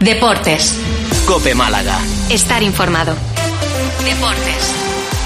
Deportes. COPE Málaga. Estar informado. Deportes.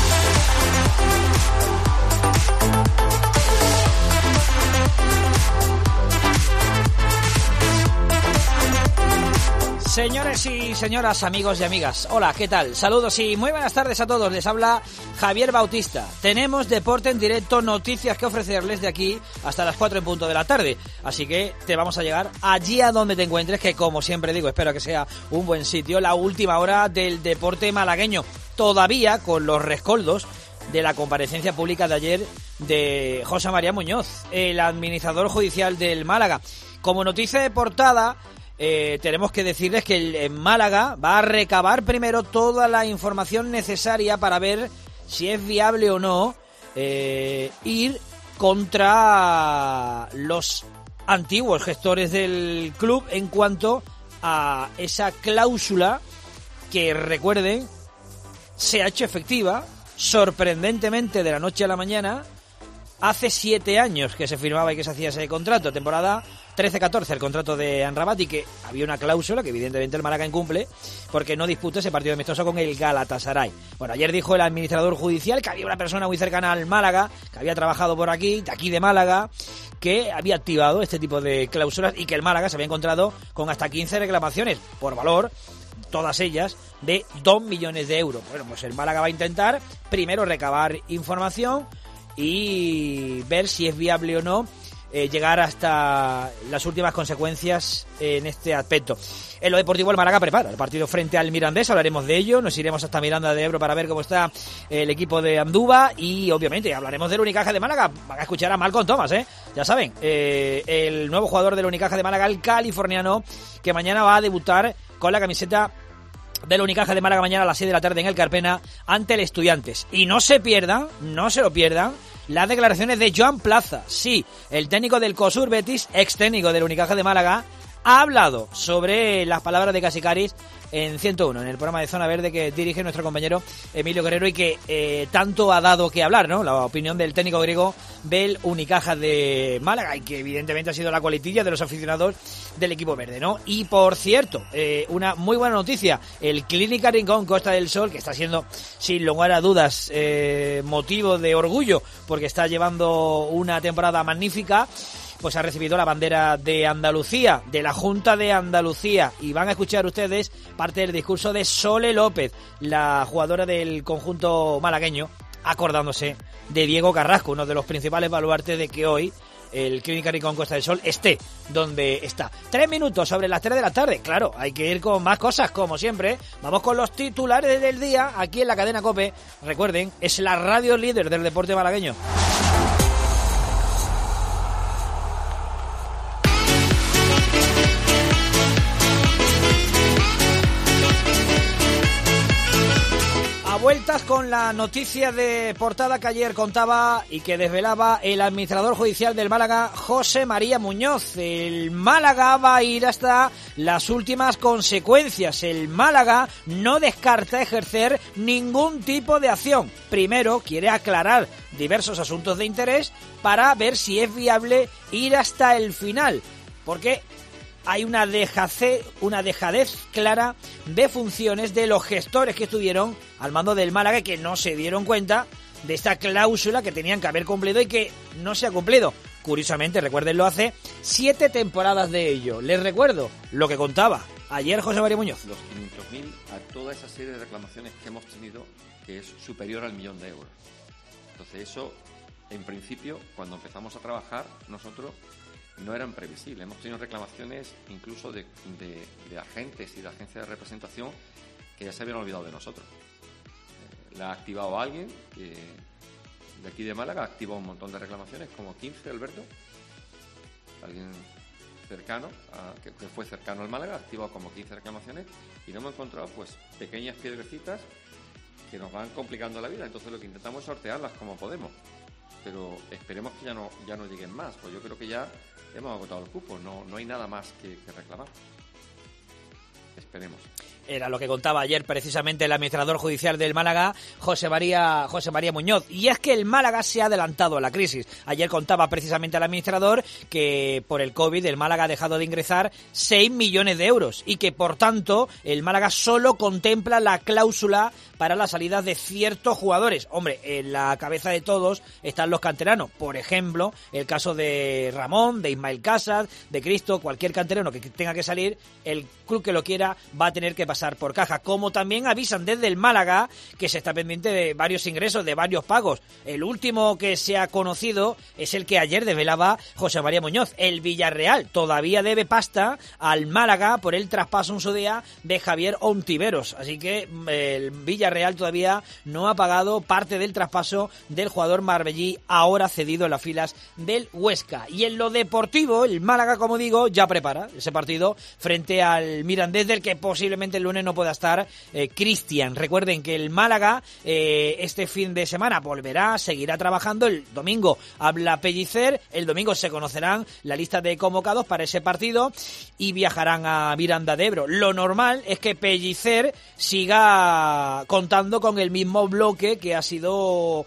Señores y señoras, amigos y amigas, hola, ¿qué tal? Saludos y muy buenas tardes a todos, les habla Javier Bautista. Tenemos deporte en directo, noticias que ofrecerles de aquí hasta las 4 en punto de la tarde, así que te vamos a llegar allí a donde te encuentres, que como siempre digo, espero que sea un buen sitio, la última hora del deporte malagueño, todavía con los rescoldos de la comparecencia pública de ayer de José María Muñoz, el administrador judicial del Málaga. Como noticia de portada, tenemos que decirles que el Málaga va a recabar primero toda la información necesaria para ver si es viable o no ir contra los antiguos gestores del club en cuanto a esa cláusula que, recuerden, se ha hecho efectiva sorprendentemente de la noche a la mañana. Hace 7 años que se firmaba y que se hacía ese contrato, temporada 13-14, el contrato de Amrabat, y que había una cláusula que evidentemente el Málaga incumple porque no disputa ese partido amistoso con el Galatasaray. Bueno, ayer dijo el administrador judicial que había una persona muy cercana al Málaga, que había trabajado por aquí, de aquí de Málaga, que había activado este tipo de cláusulas y que el Málaga se había encontrado con hasta 15 reclamaciones por valor, todas ellas de 2 millones de euros. Bueno, pues el Málaga va a intentar primero recabar información y ver si es viable o no llegar hasta las últimas consecuencias en este aspecto. En lo deportivo, el Málaga prepara el partido frente al Mirandés, hablaremos de ello, nos iremos hasta Miranda de Ebro para ver cómo está el equipo de Andúba y obviamente hablaremos del Unicaja de Málaga. Van a escuchar a Malcolm Thomas, ya saben, el nuevo jugador del Unicaja de Málaga, el californiano, que mañana va a debutar con la camiseta del Unicaja de Málaga mañana a las 6 de la tarde en el Carpena ante el Estudiantes. Y no se lo pierdan las declaraciones de Joan Plaza. Sí, el técnico del COSUR Betis, ex técnico del Unicaja de Málaga, ha hablado sobre las palabras de Casicaris en 101, en el programa de Zona Verde que dirige nuestro compañero Emilio Guerrero y que tanto ha dado que hablar, ¿no? La opinión del técnico griego del Unicaja de Málaga y que evidentemente ha sido la coletilla de los aficionados del equipo verde, ¿no? Y por cierto, una muy buena noticia, el Clínica Rincón Costa del Sol, que está siendo sin lugar a dudas motivo de orgullo porque está llevando una temporada magnífica, pues ha recibido la bandera de Andalucía, de la Junta de Andalucía, y van a escuchar ustedes parte del discurso de Sole López, la jugadora del conjunto malagueño, acordándose de Diego Carrasco, uno de los principales baluartes de que hoy el Clínica Rincón Costa del Sol esté donde está. 3 minutos sobre las 3 de la tarde. Claro, hay que ir con más cosas, como siempre. Vamos con los titulares del día, aquí en la cadena COPE. Recuerden, es la radio líder del deporte malagueño. Vueltas con la noticia de portada que ayer contaba y que desvelaba el administrador judicial del Málaga, José María Muñoz. El Málaga va a ir hasta las últimas consecuencias. El Málaga no descarta ejercer ningún tipo de acción. Primero quiere aclarar diversos asuntos de interés para ver si es viable ir hasta el final, porque hay una dejadez clara de funciones de los gestores que estuvieron al mando del Málaga y que no se dieron cuenta de esta cláusula que tenían que haber cumplido y que no se ha cumplido. Curiosamente, recuérdenlo, hace 7 temporadas de ello. Les recuerdo lo que contaba ayer José María Muñoz. Los 500.000 a toda esa serie de reclamaciones que hemos tenido, que es superior al 1.000.000 de euros. Entonces eso, en principio, cuando empezamos a trabajar, nosotros no eran previsibles. Hemos tenido reclamaciones incluso de agentes y de agencias de representación que ya se habían olvidado de nosotros. La ha activado alguien que de aquí de Málaga, ha activado un montón de reclamaciones, como 15, Alberto, alguien cercano, que fue cercano al Málaga, ha activado como 15 reclamaciones y no hemos encontrado pues pequeñas piedrecitas que nos van complicando la vida. Entonces lo que intentamos es sortearlas como podemos, pero esperemos que ya no lleguen más, pues yo creo que ya hemos agotado el cupo, no hay nada más que reclamar. Esperemos. Era lo que contaba ayer precisamente el administrador judicial del Málaga, José María Muñoz. Y es que el Málaga se ha adelantado a la crisis. Ayer contaba precisamente el administrador que por el COVID el Málaga ha dejado de ingresar 6 millones de euros y que por tanto el Málaga solo contempla la cláusula para la salida de ciertos jugadores. Hombre, en la cabeza de todos están los canteranos. Por ejemplo, el caso de Ramón, de Ismael Casas, de Cristo, cualquier canterano que tenga que salir, el club que lo quiera va a tener que pasar por caja. Como también avisan desde el Málaga que se está pendiente de varios ingresos, de varios pagos. El último que se ha conocido es el que ayer desvelaba José María Muñoz. El Villarreal todavía debe pasta al Málaga por el traspaso en su día de Javier Ontiveros. Así que el Villarreal todavía no ha pagado parte del traspaso del jugador marbellí, ahora cedido en las filas del Huesca. Y en lo deportivo, el Málaga, como digo, ya prepara ese partido frente al Mirandés, del que posiblemente el lunes no pueda estar Cristian. Recuerden que el Málaga este fin de semana seguirá trabajando. El domingo habla Pellicer, el domingo se conocerán la lista de convocados para ese partido y viajarán a Miranda de Ebro. Lo normal es que Pellicer siga contando con el mismo bloque que ha sido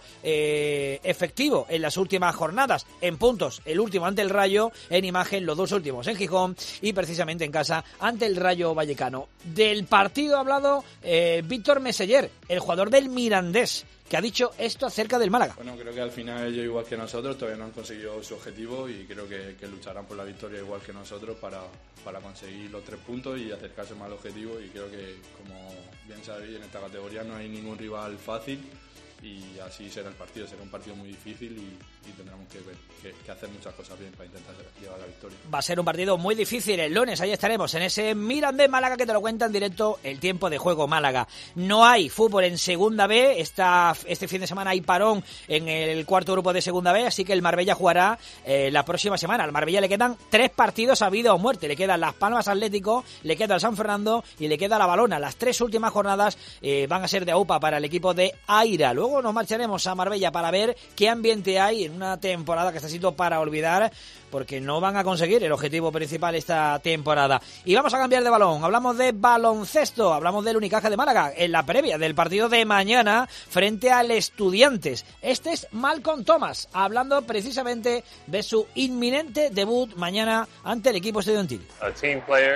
efectivo en las últimas jornadas, en puntos, el último ante el Rayo, en imagen los dos últimos en Gijón y precisamente en casa ante el Rayo Vallecano. Del partido ha hablado Víctor Meseller, el jugador del Mirandés, que ha dicho esto acerca del Málaga. Bueno, creo que al final ellos, igual que nosotros, todavía no han conseguido su objetivo y creo que lucharán por la victoria igual que nosotros para conseguir los 3 puntos y acercarse más al objetivo. Y creo que, como bien sabéis, en esta categoría no hay ningún rival fácil y así será el partido. Será un partido muy difícil y tendremos que hacer muchas cosas bien para intentar llevar la victoria. Va a ser un partido muy difícil el lunes, ahí estaremos en ese Mirandés Málaga que te lo cuenta en directo el Tiempo de Juego Málaga. No hay fútbol en Segunda B, este fin de semana hay parón en el cuarto grupo de Segunda B, así que el Marbella jugará la próxima semana. Al Marbella le quedan 3 partidos a vida o muerte, le quedan Las Palmas Atlético, le queda el San Fernando y le queda la Balona. Las 3 últimas jornadas van a ser de AUPA para el equipo de Aira. Luego nos marcharemos a Marbella para ver qué ambiente hay en una temporada que está siendo para olvidar, porque no van a conseguir el objetivo principal esta temporada. Y vamos a cambiar de balón, hablamos de baloncesto, hablamos del Unicaja de Málaga en la previa del partido de mañana frente al Estudiantes. Este es Malcolm Thomas, hablando precisamente de su inminente debut mañana ante el equipo estudiantil. A team player,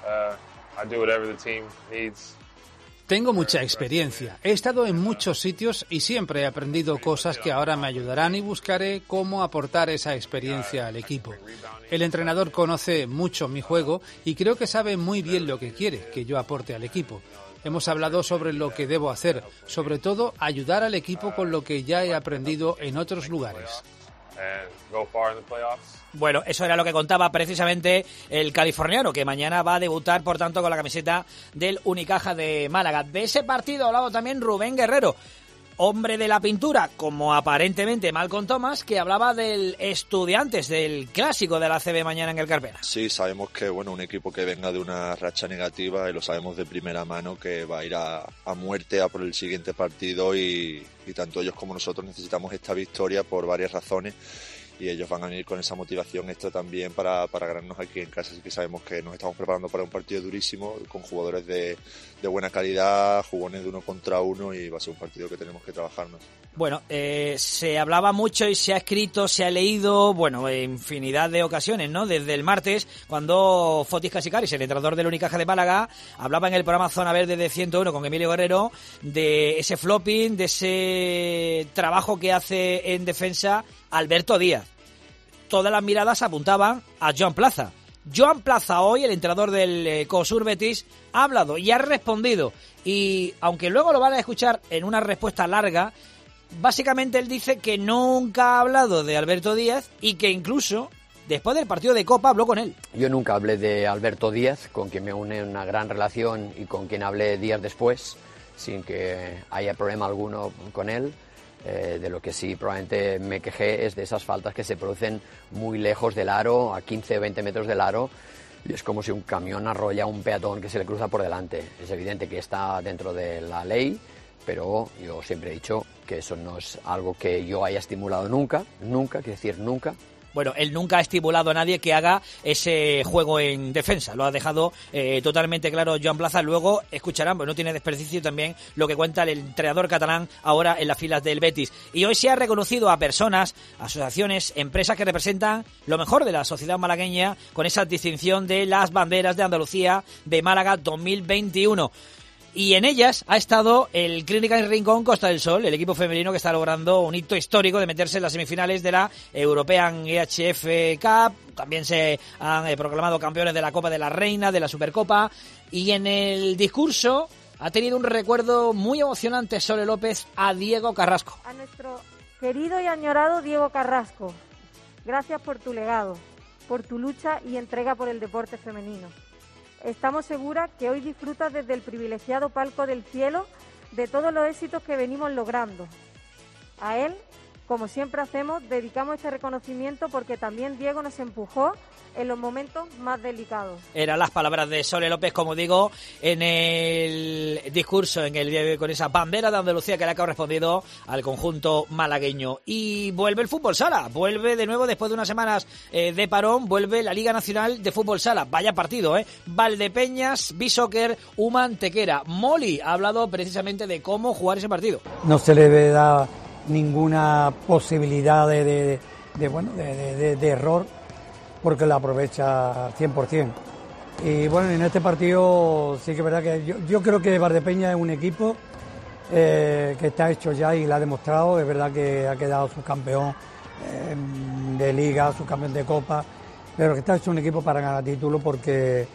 I do whatever the team needs. Tengo mucha experiencia, he estado en muchos sitios y siempre he aprendido cosas que ahora me ayudarán y buscaré cómo aportar esa experiencia al equipo. El entrenador conoce mucho mi juego y creo que sabe muy bien lo que quiere que yo aporte al equipo. Hemos hablado sobre lo que debo hacer, sobre todo ayudar al equipo con lo que ya he aprendido en otros lugares. Bueno, eso era lo que contaba precisamente el californiano, que mañana va a debutar, por tanto, con la camiseta del Unicaja de Málaga. De ese partido ha hablado también Rubén Guerrero, hombre de la pintura, como aparentemente Malcolm Thomas, que hablaba del Estudiantes, del clásico de la ACB mañana en el Carpena. Sí, sabemos que un equipo que venga de una racha negativa, y lo sabemos de primera mano, que va a ir a muerte a por el siguiente partido y tanto ellos como nosotros necesitamos esta victoria por varias razones. Y ellos van a venir con esa motivación extra también para ganarnos aquí en casa. Así que sabemos que nos estamos preparando para un partido durísimo, con jugadores de buena calidad, jugones de 1 contra 1, y va a ser un partido que tenemos que trabajarnos. Bueno, se hablaba mucho y se ha escrito, se ha leído, infinidad de ocasiones, ¿no? Desde el martes, cuando Fotis Casicaris, el entrenador del Unicaja de Málaga, hablaba en el programa Zona Verde de 101 con Emilio Guerrero de ese flopping, de ese trabajo que hace en defensa Alberto Díaz. Todas las miradas apuntaban a Joan Plaza. Joan Plaza hoy, el entrenador del COSUR Betis, ha hablado y ha respondido. Y aunque luego lo van a escuchar en una respuesta larga, básicamente él dice que nunca ha hablado de Alberto Díaz y que incluso después del partido de Copa habló con él. Yo nunca hablé de Alberto Díaz, con quien me une una gran relación y con quien hablé días después, sin que haya problema alguno con él. De lo que sí probablemente me quejé es de esas faltas que se producen muy lejos del aro, a 15 o 20 metros del aro, y es como si un camión arrolla a un peatón que se le cruza por delante. Es evidente que está dentro de la ley, pero yo siempre he dicho que eso no es algo que yo haya estimulado nunca, quiero decir nunca, Bueno, él nunca ha estipulado a nadie que haga ese juego en defensa. Lo ha dejado totalmente claro Joan Plaza. Luego escucharán, pues no tiene desperdicio también lo que cuenta el entrenador catalán ahora en las filas del Betis. Y hoy se ha reconocido a personas, asociaciones, empresas que representan lo mejor de la sociedad malagueña con esa distinción de las banderas de Andalucía de Málaga 2021. Y en ellas ha estado el Clínica en Rincón Costa del Sol, el equipo femenino que está logrando un hito histórico de meterse en las semifinales de la European EHF Cup. También se han proclamado campeones de la Copa de la Reina, de la Supercopa. Y en el discurso ha tenido un recuerdo muy emocionante Sole López a Diego Carrasco. A nuestro querido y añorado Diego Carrasco, gracias por tu legado, por tu lucha y entrega por el deporte femenino. Estamos seguras que hoy disfrutas desde el privilegiado palco del cielo de todos los éxitos que venimos logrando. A él, como siempre hacemos, dedicamos este reconocimiento porque también Diego nos empujó en los momentos más delicados. Eran las palabras de Sole López, como digo, en el discurso, con esa bandera de Andalucía que le ha correspondido al conjunto malagueño. Y vuelve el fútbol sala, vuelve de nuevo después de unas semanas de parón, vuelve la Liga Nacional de Fútbol Sala. Vaya partido, Valdepeñas, B-Soccer, Humantequera. Moli ha hablado precisamente de cómo jugar ese partido. No se le da ninguna posibilidad de error, porque la aprovecha 100%. Y bueno, en este partido sí que es verdad que yo creo que Valdepeñas es un equipo que está hecho ya y lo ha demostrado. Es verdad que ha quedado subcampeón de Liga, subcampeón de Copa, pero que está hecho un equipo para ganar título porque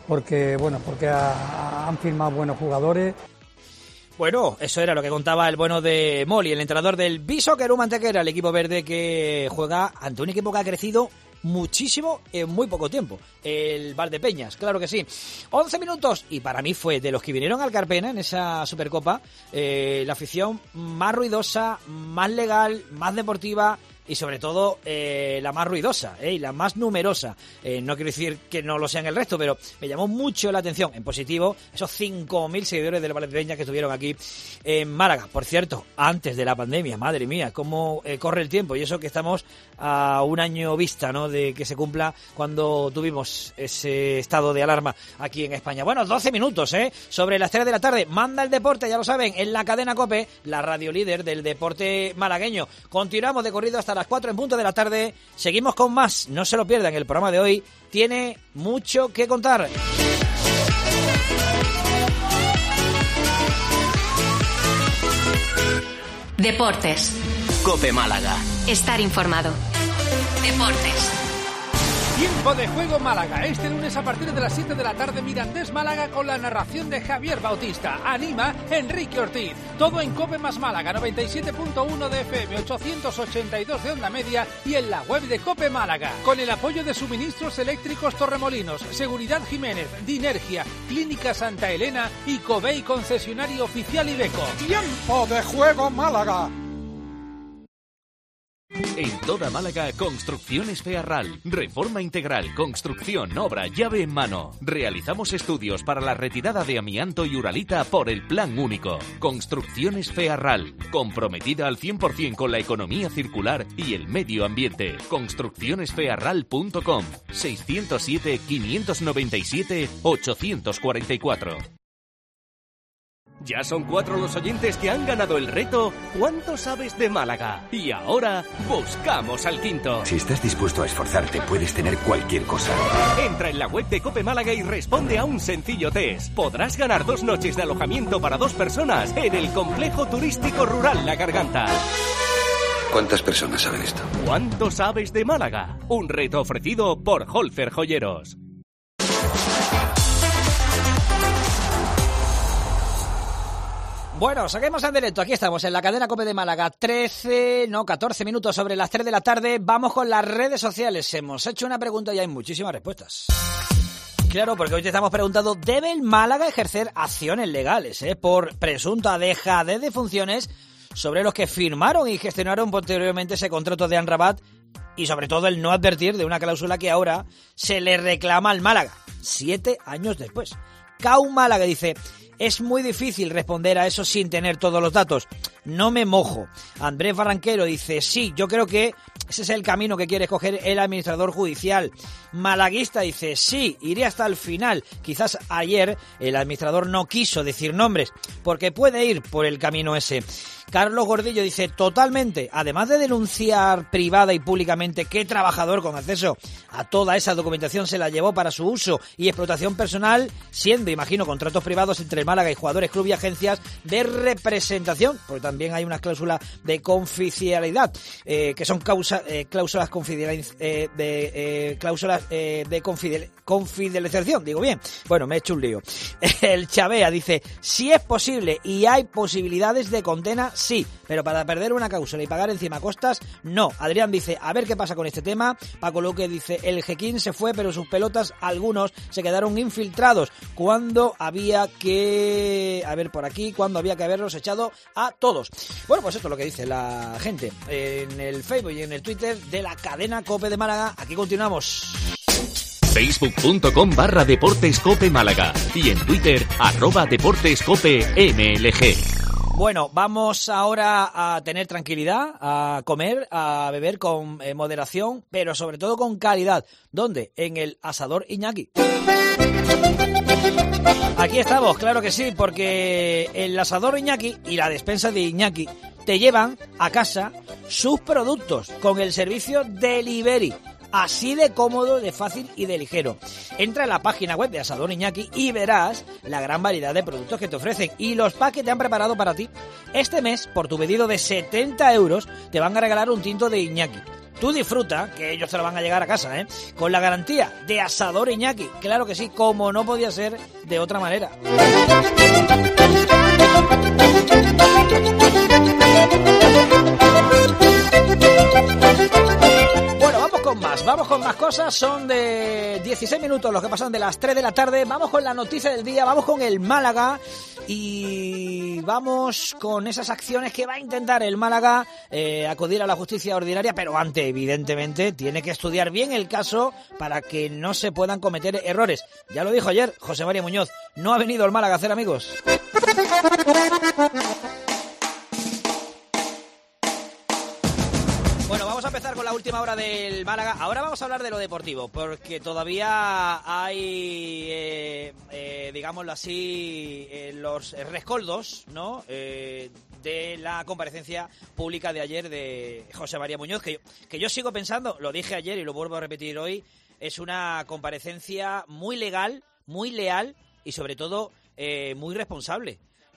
han firmado buenos jugadores. Bueno, eso era lo que contaba el bueno de Moli, el entrenador del B-Soccer Humantequera, el equipo verde que juega ante un equipo que ha crecido muchísimo en muy poco tiempo, el Valdepeñas, claro que sí. 11 minutos y para mí fue de los que vinieron al Carpena en esa Supercopa la afición más ruidosa, más legal, más deportiva y sobre todo la más ruidosa y la más numerosa. No quiero decir que no lo sean el resto, pero me llamó mucho la atención, en positivo, esos 5.000 seguidores del Valdepeñas que estuvieron aquí en Málaga. Por cierto, antes de la pandemia, madre mía, cómo corre el tiempo, y eso que estamos a un año vista, ¿no?, de que se cumpla cuando tuvimos ese estado de alarma aquí en España. Bueno, 12 minutos, sobre las 3 de la tarde, manda el deporte, ya lo saben, en la cadena COPE, la radio líder del deporte malagueño. Continuamos de corrido hasta las 4 en punto de la tarde, seguimos con más, no se lo pierdan, el programa de hoy tiene mucho que contar. Deportes. COPE Málaga. Estar informado. Deportes. Tiempo de juego Málaga. Este lunes a partir de las 7 de la tarde, Mirandés Málaga con la narración de Javier Bautista. Anima Enrique Ortiz. Todo en COPE más Málaga, 97.1 de FM, 882 de onda media y en la web de COPE Málaga. Con el apoyo de Suministros Eléctricos Torremolinos, Seguridad Jiménez, Dinergia, Clínica Santa Elena y Covey Concesionario Oficial Iveco. Tiempo de juego Málaga. En toda Málaga, Construcciones Fearral. Reforma integral, construcción, obra, llave en mano. Realizamos estudios para la retirada de amianto y uralita por el Plan Único. Construcciones Fearral. Comprometida al 100% con la economía circular y el medio ambiente. Construccionesfearral.com 607-597-844. Ya son 4 los oyentes que han ganado el reto ¿Cuánto sabes de Málaga? Y ahora buscamos al quinto. Si estás dispuesto a esforzarte, puedes tener cualquier cosa. Entra en la web de COPE Málaga y responde a un sencillo test. Podrás ganar 2 noches de alojamiento para 2 personas en el complejo turístico rural La Garganta. ¿Cuántas personas saben esto? ¿Cuánto sabes de Málaga? Un reto ofrecido por Holzer Joyeros. Bueno, saquemos en directo, aquí estamos en la cadena COPE de Málaga, 14 minutos sobre las 3 de la tarde, vamos con las redes sociales, hemos hecho una pregunta y hay muchísimas respuestas. Claro, porque hoy te estamos preguntando, ¿debe el Málaga ejercer acciones legales por presunta dejadez de funciones sobre los que firmaron y gestionaron posteriormente ese contrato de Amrabat y sobre todo el no advertir de una cláusula que ahora se le reclama al Málaga, 7 años después? Cau Málaga dice: es muy difícil responder a eso sin tener todos los datos. No me mojo. Andrés Barranquero dice: sí, yo creo que ese es el camino que quiere escoger el administrador judicial. Malaguista dice: sí, iré hasta el final. Quizás ayer el administrador no quiso decir nombres, porque puede ir por el camino ese. Carlos Gordillo dice: totalmente. Además de denunciar privada y públicamente qué trabajador con acceso a toda esa documentación se la llevó para su uso y explotación personal, siendo, imagino, contratos privados entre el Málaga y jugadores, club y agencias de representación, porque también hay unas cláusulas de confidencialidad, que son cláusulas de confidencialización, digo bien. Bueno, me he hecho un lío. El Chavea dice: si es posible y hay posibilidades de condena, sí, pero para perder una cláusula y pagar encima costas, no. Adrián dice: a ver qué pasa con este tema. Paco Luque dice: el Jequín se fue, pero sus pelotas, algunos, se quedaron infiltrados cuando había que... A ver, por aquí, cuando había que haberlos echado a todos. Bueno, pues esto es lo que dice la gente en el Facebook y en el Twitter de la cadena COPE de Málaga. Aquí continuamos. Facebook.com/Deportes Cope Málaga y en Twitter @DeportesCopeMLG. Bueno, vamos ahora a tener tranquilidad, a comer, a beber con moderación, pero sobre todo con calidad. ¿Dónde? En el Asador Iñaki. Aquí estamos, claro que sí, porque el Asador Iñaki y la despensa de Iñaki te llevan a casa sus productos con el servicio Delivery. Así de cómodo, de fácil y de ligero. Entra en la página web de Asador Iñaki y verás la gran variedad de productos que te ofrecen y los packs que te han preparado para ti. Este mes, por tu pedido de 70 euros, te van a regalar un tinto de Iñaki. Tú disfruta, que ellos te lo van a llegar a casa, con la garantía de Asador Iñaki. Claro que sí, como no podía ser de otra manera. Vamos con más cosas, son de 16 minutos los que pasan de las 3 de la tarde, vamos con la noticia del día, vamos con el Málaga y vamos con esas acciones que va a intentar el Málaga acudir a la justicia ordinaria, pero antes, evidentemente, tiene que estudiar bien el caso para que no se puedan cometer errores. Ya lo dijo ayer José María Muñoz, no ha venido el Málaga a hacer amigos. Bueno, vamos a empezar con la última hora del Málaga. Ahora vamos a hablar de lo deportivo, porque todavía hay, digámoslo así, los rescoldos, ¿no? De la comparecencia pública de ayer de José María Muñoz, que yo sigo pensando, lo dije ayer y lo vuelvo a repetir hoy, es una comparecencia muy legal, muy leal y sobre todo muy responsable.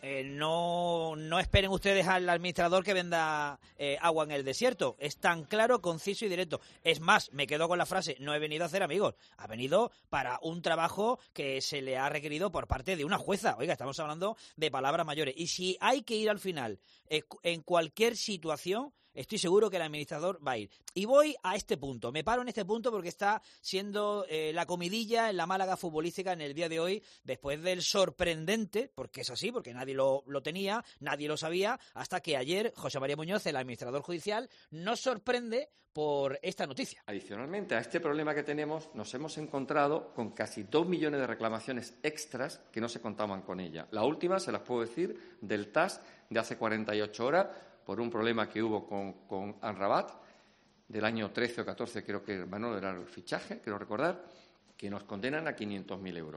No esperen ustedes al administrador que venda agua en el desierto. Es tan claro, conciso y directo. Es más, me quedo con la frase: no he venido a hacer amigos. Ha venido para un trabajo que se le ha requerido por parte de una jueza. Oiga, estamos hablando de palabras mayores. Y si hay que ir al final, en cualquier situación, estoy seguro que el administrador va a ir. Y voy a este punto, me paro en este punto porque está siendo la comidilla en la Málaga futbolística en el día de hoy, después del sorprendente, porque es así, porque nadie lo tenía, nadie lo sabía, hasta que ayer José María Muñoz, el administrador judicial, nos sorprende por esta noticia. Adicionalmente a este problema que tenemos, nos hemos encontrado con casi 2 millones de reclamaciones extras que no se contaban con ella. La última, se las puedo decir, del TAS de hace 48 horas, por un problema que hubo con Amrabat, del año 13 o 14, creo que Manuel era el fichaje, creo recordar, que nos condenan a 500.000 euros.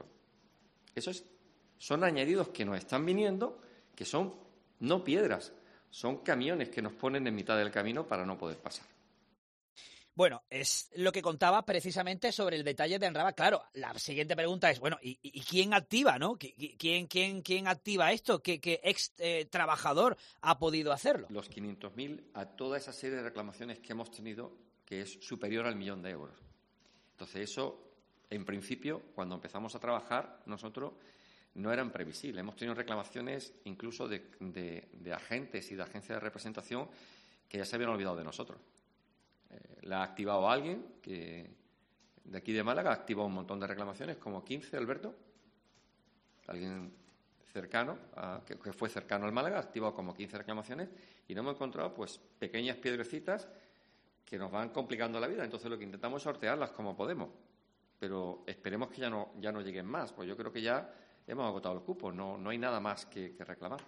Son añadidos que nos están viniendo, que son no piedras, son camiones que nos ponen en mitad del camino para no poder pasar. Bueno, es lo que contaba precisamente sobre el detalle de Amrabat. Claro, la siguiente pregunta es, bueno, ¿y quién activa, no? ¿Quién activa esto? ¿Qué ex trabajador ha podido hacerlo? Los 500.000 a toda esa serie de reclamaciones que hemos tenido, que es superior al 1.000.000 de euros. Entonces, eso, en principio, cuando empezamos a trabajar, nosotros no eran previsibles. Hemos tenido reclamaciones incluso de agentes y de agencias de representación que ya se habían olvidado de nosotros. La ha activado alguien que de aquí de Málaga, ha activado un montón de reclamaciones, como 15, Alberto. Alguien cercano, que fue cercano al Málaga, ha activado como 15 reclamaciones y no hemos encontrado pues pequeñas piedrecitas que nos van complicando la vida. Entonces lo que intentamos es sortearlas como podemos. Pero esperemos que ya no lleguen más, pues yo creo que ya hemos agotado el cupo, no hay nada más que reclamar.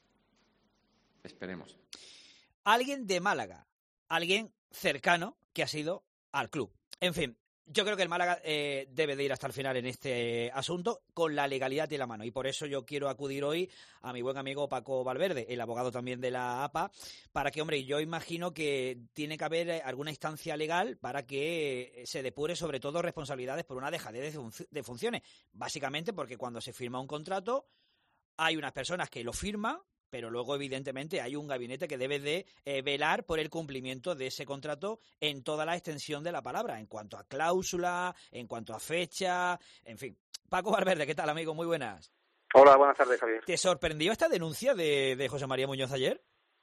Esperemos. Alguien de Málaga, alguien cercano que ha sido al club. En fin, yo creo que el Málaga debe de ir hasta el final en este asunto con la legalidad en la mano, y por eso yo quiero acudir hoy a mi buen amigo Paco Valverde, el abogado también de la APA, para que, hombre, yo imagino que tiene que haber alguna instancia legal para que se depure sobre todo responsabilidades por una dejadez de funciones, básicamente porque cuando se firma un contrato hay unas personas que lo firman, pero luego, evidentemente, hay un gabinete que debe de velar por el cumplimiento de ese contrato en toda la extensión de la palabra, en cuanto a cláusula, en cuanto a fecha, en fin. Paco Valverde, ¿qué tal, amigo? Muy buenas. Hola, buenas tardes, Javier. ¿Te sorprendió esta denuncia de José María Muñoz ayer?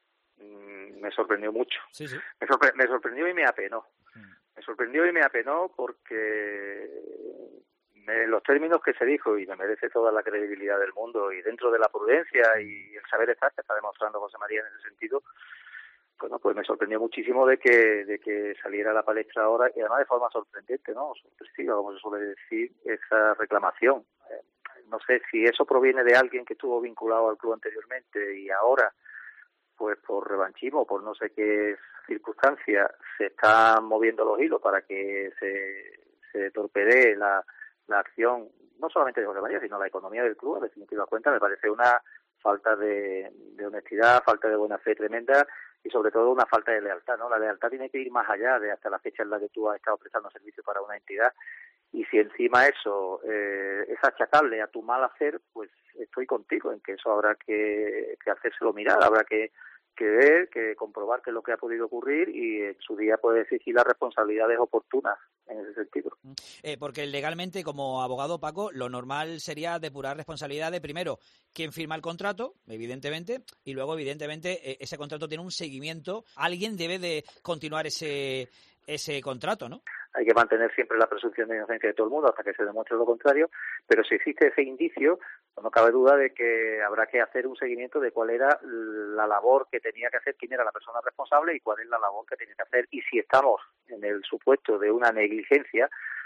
Me sorprendió mucho. Sí. Me sorprendió y me apenó. Me sorprendió y me apenó porque en los términos que se dijo, y me merece toda la credibilidad del mundo, y dentro de la prudencia y el saber estar que está demostrando José María en ese sentido, bueno, pues me sorprendió muchísimo de que saliera a la palestra ahora, y además de forma sorprendente, ¿no? Sorpresiva, como se suele decir, esa reclamación. No sé si eso proviene de alguien que estuvo vinculado al club anteriormente y ahora, pues por revanchismo, por no sé qué circunstancia, se están moviendo los hilos para que se torpedee la acción, no solamente de José María, sino la economía del club. En definitiva cuenta, me parece una falta de honestidad, falta de buena fe tremenda, y sobre todo una falta de lealtad, ¿no? La lealtad tiene que ir más allá de hasta la fecha en la que tú has estado prestando servicio para una entidad, y si encima eso es achacable a tu mal hacer, pues estoy contigo en que eso habrá que hacérselo mirar, habrá que ver, que comprobar qué es lo que ha podido ocurrir, y en su día puede exigir las responsabilidades oportunas en ese sentido. Porque legalmente, como abogado, Paco, lo normal sería depurar responsabilidades. Primero, quien firma el contrato, evidentemente, y luego, evidentemente, ese contrato tiene un seguimiento. Alguien debe de continuar ese contrato, ¿no? Hay que mantener siempre la presunción de inocencia de todo el mundo hasta que se demuestre lo contrario, pero si existe ese indicio, no cabe duda de que habrá que hacer un seguimiento de cuál era la labor que tenía que hacer, quién era la persona responsable y cuál es la labor que tenía que hacer. Y si estamos en el supuesto de una negligencia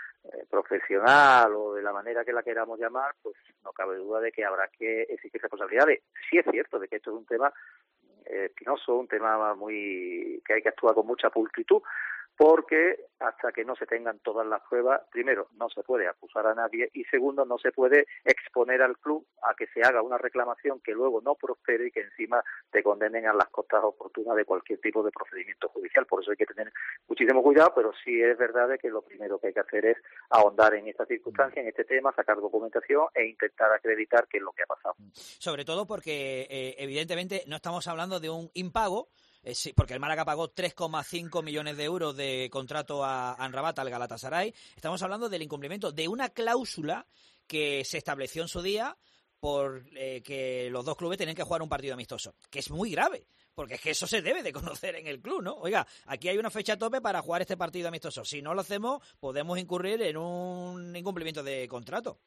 profesional o de la manera que la queramos llamar, pues no cabe duda de que habrá que exigir responsabilidades. Sí es cierto de que esto es un tema espinoso, un tema que hay que actuar con mucha pulcritud, porque hasta que no se tengan todas las pruebas, primero, no se puede acusar a nadie, y segundo, no se puede exponer al club a que se haga una reclamación que luego no prospere y que encima te condenen a las costas oportunas de cualquier tipo de procedimiento judicial. Por eso hay que tener muchísimo cuidado, pero sí es verdad de que lo primero que hay que hacer es ahondar en esta circunstancia, en este tema, sacar documentación e intentar acreditar qué es lo que ha pasado. Sobre todo porque, evidentemente, no estamos hablando de un impago, sí, porque el Málaga pagó 3,5 millones de euros de contrato a Amrabat, al Galatasaray. Estamos hablando del incumplimiento de una cláusula que se estableció en su día por que los dos clubes tenían que jugar un partido amistoso, que es muy grave, porque es que eso se debe de conocer en el club, ¿no? Oiga, aquí hay una fecha tope para jugar este partido amistoso. Si no lo hacemos, podemos incurrir en un incumplimiento de contrato.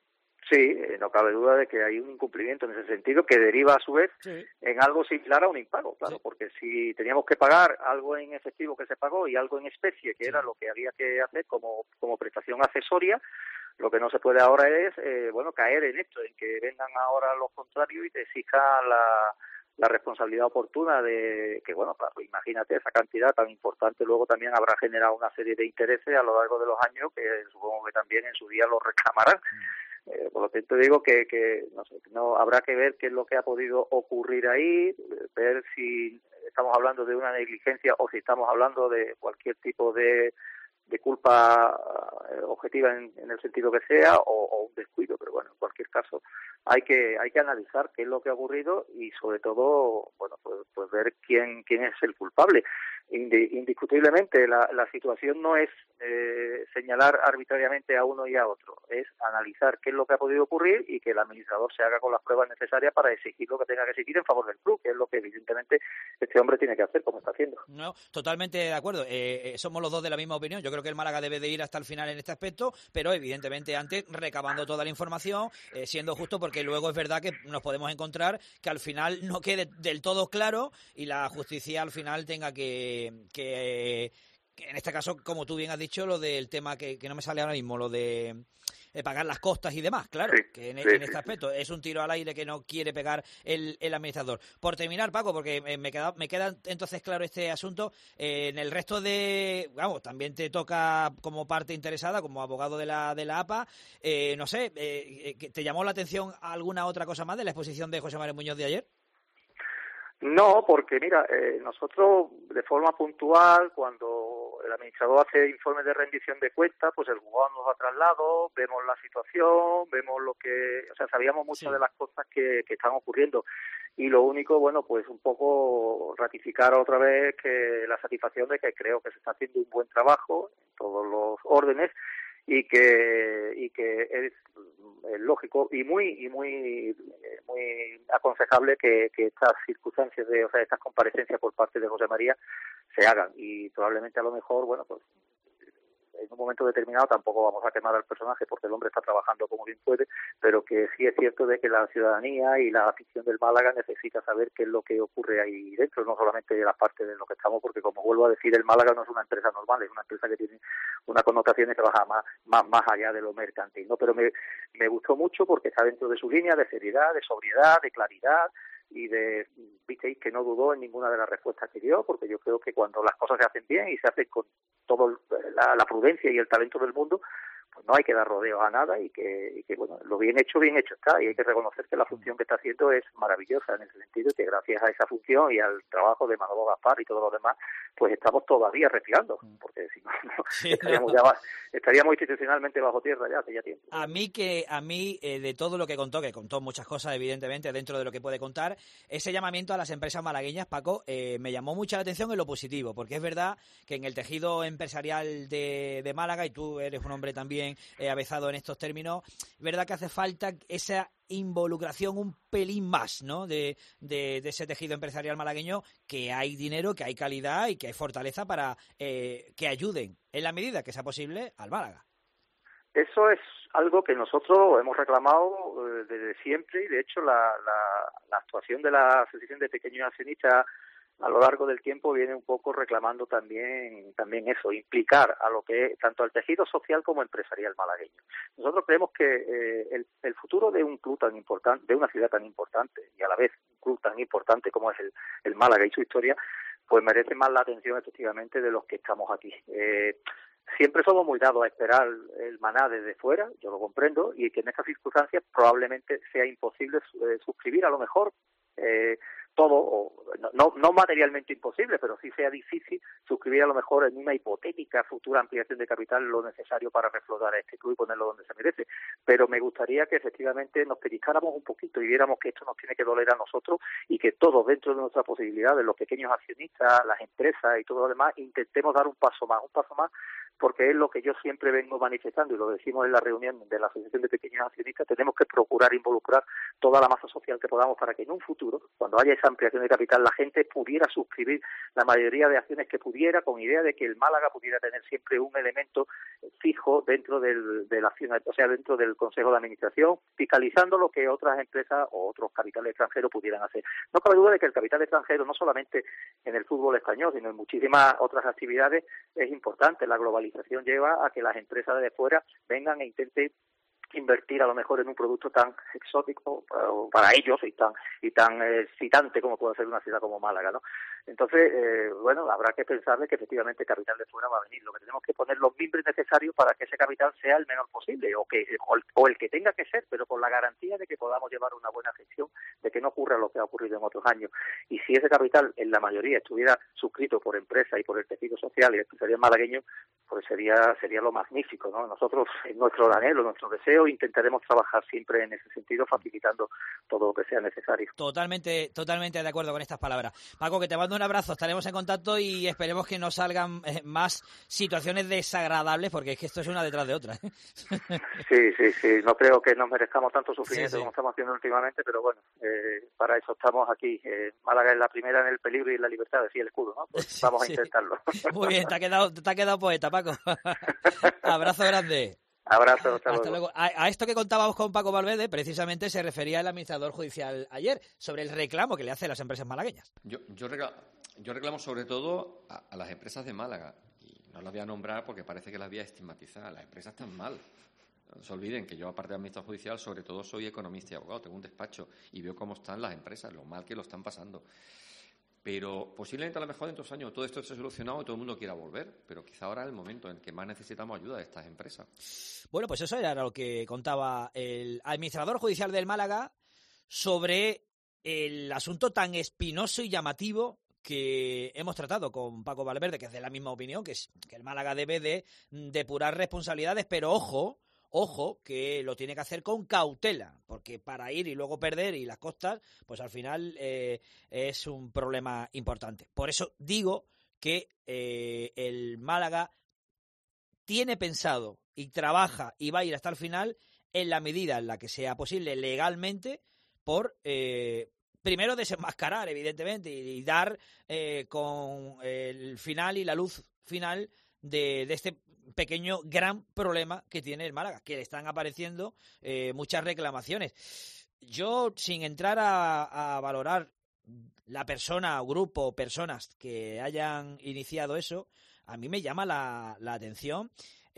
Sí, no cabe duda de que hay un incumplimiento en ese sentido que deriva a su vez en algo similar a un impago, claro, porque si teníamos que pagar algo en efectivo que se pagó y algo en especie, que era lo que había que hacer como prestación accesoria, lo que no se puede ahora es, caer en esto, en que vengan ahora los contrarios y te exijan la responsabilidad oportuna de que, claro, imagínate esa cantidad tan importante, luego también habrá generado una serie de intereses a lo largo de los años que supongo que también en su día lo reclamarán. Por lo tanto digo que no habrá que ver qué es lo que ha podido ocurrir ahí, ver si estamos hablando de una negligencia o si estamos hablando de cualquier tipo de culpa objetiva en el sentido que sea o un descuido, pero bueno, en cualquier caso hay que analizar qué es lo que ha ocurrido y sobre todo pues ver quién es el culpable. Indiscutiblemente la situación no es señalar arbitrariamente a uno y a otro, es analizar qué es lo que ha podido ocurrir y que el administrador se haga con las pruebas necesarias para exigir lo que tenga que exigir en favor del club, que es lo que evidentemente este hombre tiene que hacer, como está haciendo. No, totalmente de acuerdo, somos los dos de la misma opinión. Yo creo que el Málaga debe de ir hasta el final en este aspecto, pero evidentemente antes recabando toda la información, siendo justo, porque luego es verdad que nos podemos encontrar que al final no quede del todo claro y la justicia al final tenga que que en este caso, como tú bien has dicho, lo del tema que no me sale ahora mismo, lo de pagar las costas y demás, claro, que en este aspecto es un tiro al aire que no quiere pegar el administrador. Por terminar, Paco, porque me queda entonces claro este asunto, en el resto de, vamos, también te toca como parte interesada, como abogado de la APA, no sé, ¿te llamó la atención alguna otra cosa más de la exposición de José María Muñoz de ayer? No, porque mira, nosotros de forma puntual, cuando el administrador hace informes de rendición de cuentas, pues el jugador nos va a traslado, vemos la situación, vemos sabíamos muchas de las cosas que están ocurriendo. Y lo único, bueno, pues un poco ratificar otra vez que la satisfacción de que creo que se está haciendo un buen trabajo en todos los órdenes, y que es lógico y muy aconsejable que estas circunstancias estas comparecencias por parte de José María se hagan, y probablemente a lo mejor, bueno, pues en un momento determinado tampoco vamos a quemar al personaje porque el hombre está trabajando como bien puede, pero que sí es cierto de que la ciudadanía y la afición del Málaga necesita saber qué es lo que ocurre ahí dentro, no solamente de la parte de lo que estamos, porque como vuelvo a decir, el Málaga no es una empresa normal, es una empresa que tiene una connotación que baja más allá de lo mercantil, ¿no? Pero me gustó mucho porque está dentro de su línea de seriedad, de sobriedad, de claridad, y visteis que no dudó en ninguna de las respuestas que dio, porque yo creo que cuando las cosas se hacen bien y se hacen con toda la prudencia y el talento del mundo, pues no hay que dar rodeos a nada, y que bueno, lo bien hecho está, y hay que reconocer que la función que está haciendo es maravillosa en ese sentido, y que gracias a esa función y al trabajo de Manolo Gaspar y todos los demás, pues estamos todavía respirando, porque si no, estaríamos institucionalmente bajo tierra ya hace ya tiempo. A mí de todo lo que contó muchas cosas, evidentemente, dentro de lo que puede contar, ese llamamiento a las empresas malagueñas, Paco, me llamó mucha la atención en lo positivo, porque es verdad que en el tejido empresarial de Málaga, y tú eres un hombre también avezado en estos términos, es verdad que hace falta esa involucración un pelín más, ¿no? de ese tejido empresarial malagueño, que hay dinero, que hay calidad y que hay fortaleza para que ayuden en la medida que sea posible al Málaga. Eso es algo que nosotros hemos reclamado desde siempre, y de hecho la actuación de la Asociación de Pequeños Accionistas a lo largo del tiempo viene un poco reclamando también eso, implicar a lo que es tanto al tejido social como empresarial malagueño. Nosotros creemos que el futuro de un club tan importante, de una ciudad tan importante, y a la vez un club tan importante como es el Málaga y su historia, pues merece más la atención efectivamente de los que estamos aquí. Siempre somos muy dados a esperar el maná desde fuera, yo lo comprendo, y que en estas circunstancias probablemente sea imposible suscribir a lo mejor todo, o no materialmente imposible, pero sí sea difícil suscribir a lo mejor en una hipotética futura ampliación de capital lo necesario para reflotar a este club y ponerlo donde se merece. Pero me gustaría que efectivamente nos pellizcáramos un poquito y viéramos que esto nos tiene que doler a nosotros, y que todos, dentro de nuestras posibilidades, los pequeños accionistas, las empresas y todo lo demás, intentemos dar un paso más, porque es lo que yo siempre vengo manifestando, y lo decimos en la reunión de la Asociación de Pequeños Accionistas. Tenemos que procurar involucrar toda la masa social que podamos, para que en un futuro, cuando haya esa ampliación de capital, la gente pudiera suscribir la mayoría de acciones que pudiera, con idea de que el Málaga pudiera tener siempre un elemento fijo dentro de la acción, o sea, dentro del Consejo de Administración, fiscalizando lo que otras empresas o otros capitales extranjeros pudieran hacer. No cabe duda de que el capital extranjero, no solamente en el fútbol español, sino en muchísimas otras actividades, es importante. La globalización lleva a que las empresas de fuera vengan e intenten invertir a lo mejor en un producto tan exótico para ellos y tan excitante como puede ser una ciudad como Málaga, ¿no? Entonces, bueno, habrá que pensar que efectivamente el capital de fuera va a venir. Lo que tenemos que poner los mimbres necesarios para que ese capital sea el menor posible, o el que tenga que ser, pero con la garantía de que podamos llevar una buena gestión, de que no ocurra lo que ha ocurrido en otros años. Y si ese capital, en la mayoría, estuviera suscrito por empresas y por el tejido social y el empresarial malagueño, pues sería lo magnífico, ¿no? Nosotros, en nuestro anhelo, nuestro deseo, intentaremos trabajar siempre en ese sentido, facilitando todo lo que sea necesario. Totalmente de acuerdo con estas palabras. Paco, que te mando un abrazo, estaremos en contacto y esperemos que no salgan más situaciones desagradables, porque es que esto es una detrás de otra. Sí, no creo que nos merezcamos tanto sufrimiento como estamos haciendo últimamente, pero bueno, para eso estamos aquí. Málaga es la primera en el peligro y en la libertad, decía el escudo, ¿no? Pues vamos a intentarlo. Muy bien, te ha quedado poeta, Paco. Abrazo grande. Abrazo, hasta luego. A esto que contábamos con Paco Valverde, precisamente se refería el administrador judicial ayer, sobre el reclamo que le hace a las empresas malagueñas. Yo reclamo sobre todo a las empresas de Málaga, y no las voy a nombrar porque parece que las voy a estigmatizar. Las empresas están mal. No se olviden que yo, aparte de administrador judicial, sobre todo soy economista y abogado, tengo un despacho y veo cómo están las empresas, lo mal que lo están pasando. Pero posiblemente a lo mejor dentro de 2 años todo esto esté solucionado y todo el mundo quiera volver, pero quizá ahora es el momento en que más necesitamos ayuda de estas empresas. Bueno, pues eso era lo que contaba el administrador judicial del Málaga sobre el asunto tan espinoso y llamativo que hemos tratado con Paco Valverde, que es de la misma opinión, que el Málaga debe de depurar responsabilidades, pero ojo, que lo tiene que hacer con cautela, porque para ir y luego perder y las costas, pues al final es un problema importante. Por eso digo que el Málaga tiene pensado y trabaja y va a ir hasta el final en la medida en la que sea posible legalmente por primero desenmascarar, evidentemente, y dar con el final y la luz final de este pequeño gran problema que tiene el Málaga, que le están apareciendo muchas reclamaciones. Yo, sin entrar a valorar la persona o grupo o personas que hayan iniciado eso, a mí me llama la atención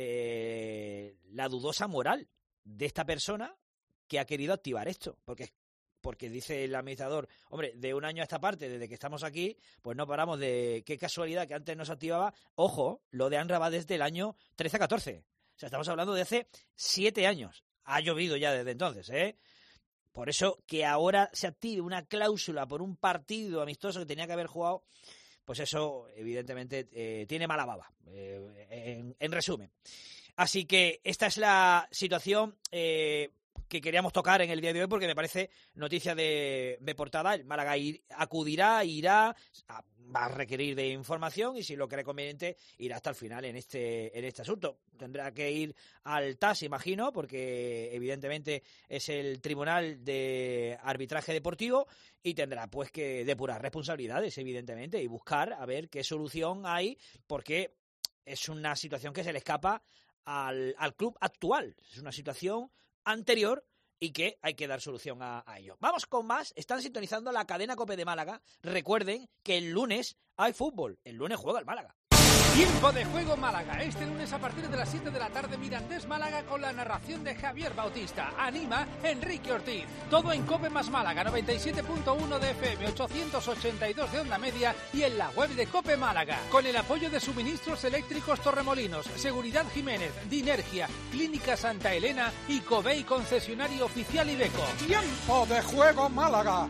la dudosa moral de esta persona que ha querido activar esto, porque dice el administrador, hombre, de un año a esta parte, desde que estamos aquí, pues no paramos de... Qué casualidad que antes nos activaba. Ojo, lo de ANRA va desde el año 13-14. O sea, estamos hablando de hace 7 años. Ha llovido ya desde entonces, ¿eh? Por eso que ahora se active una cláusula por un partido amistoso que tenía que haber jugado, pues eso, evidentemente, tiene mala baba, en resumen. Así que esta es la situación que queríamos tocar en el día de hoy, porque me parece noticia de portada. El Málaga irá, va a requerir de información y si lo cree conveniente irá hasta el final en este asunto. Tendrá que ir al TAS, imagino, porque evidentemente es el Tribunal de Arbitraje Deportivo y tendrá pues que depurar responsabilidades, evidentemente, y buscar a ver qué solución hay, porque es una situación que se le escapa al club actual. Es una situación anterior y que hay que dar solución a ello. Vamos con más. Están sintonizando la cadena COPE de Málaga. Recuerden que el lunes hay fútbol. El lunes juega el Málaga. Tiempo de juego Málaga. Este lunes a partir de las 7 de la tarde, Mirandés Málaga con la narración de Javier Bautista. Anima Enrique Ortiz. Todo en COPE más Málaga, 97.1 de FM, 882 de onda media y en la web de COPE Málaga. Con el apoyo de Suministros Eléctricos Torremolinos, Seguridad Jiménez, Dinergia, Clínica Santa Elena y Covey Concesionario Oficial Iveco. Tiempo de juego Málaga.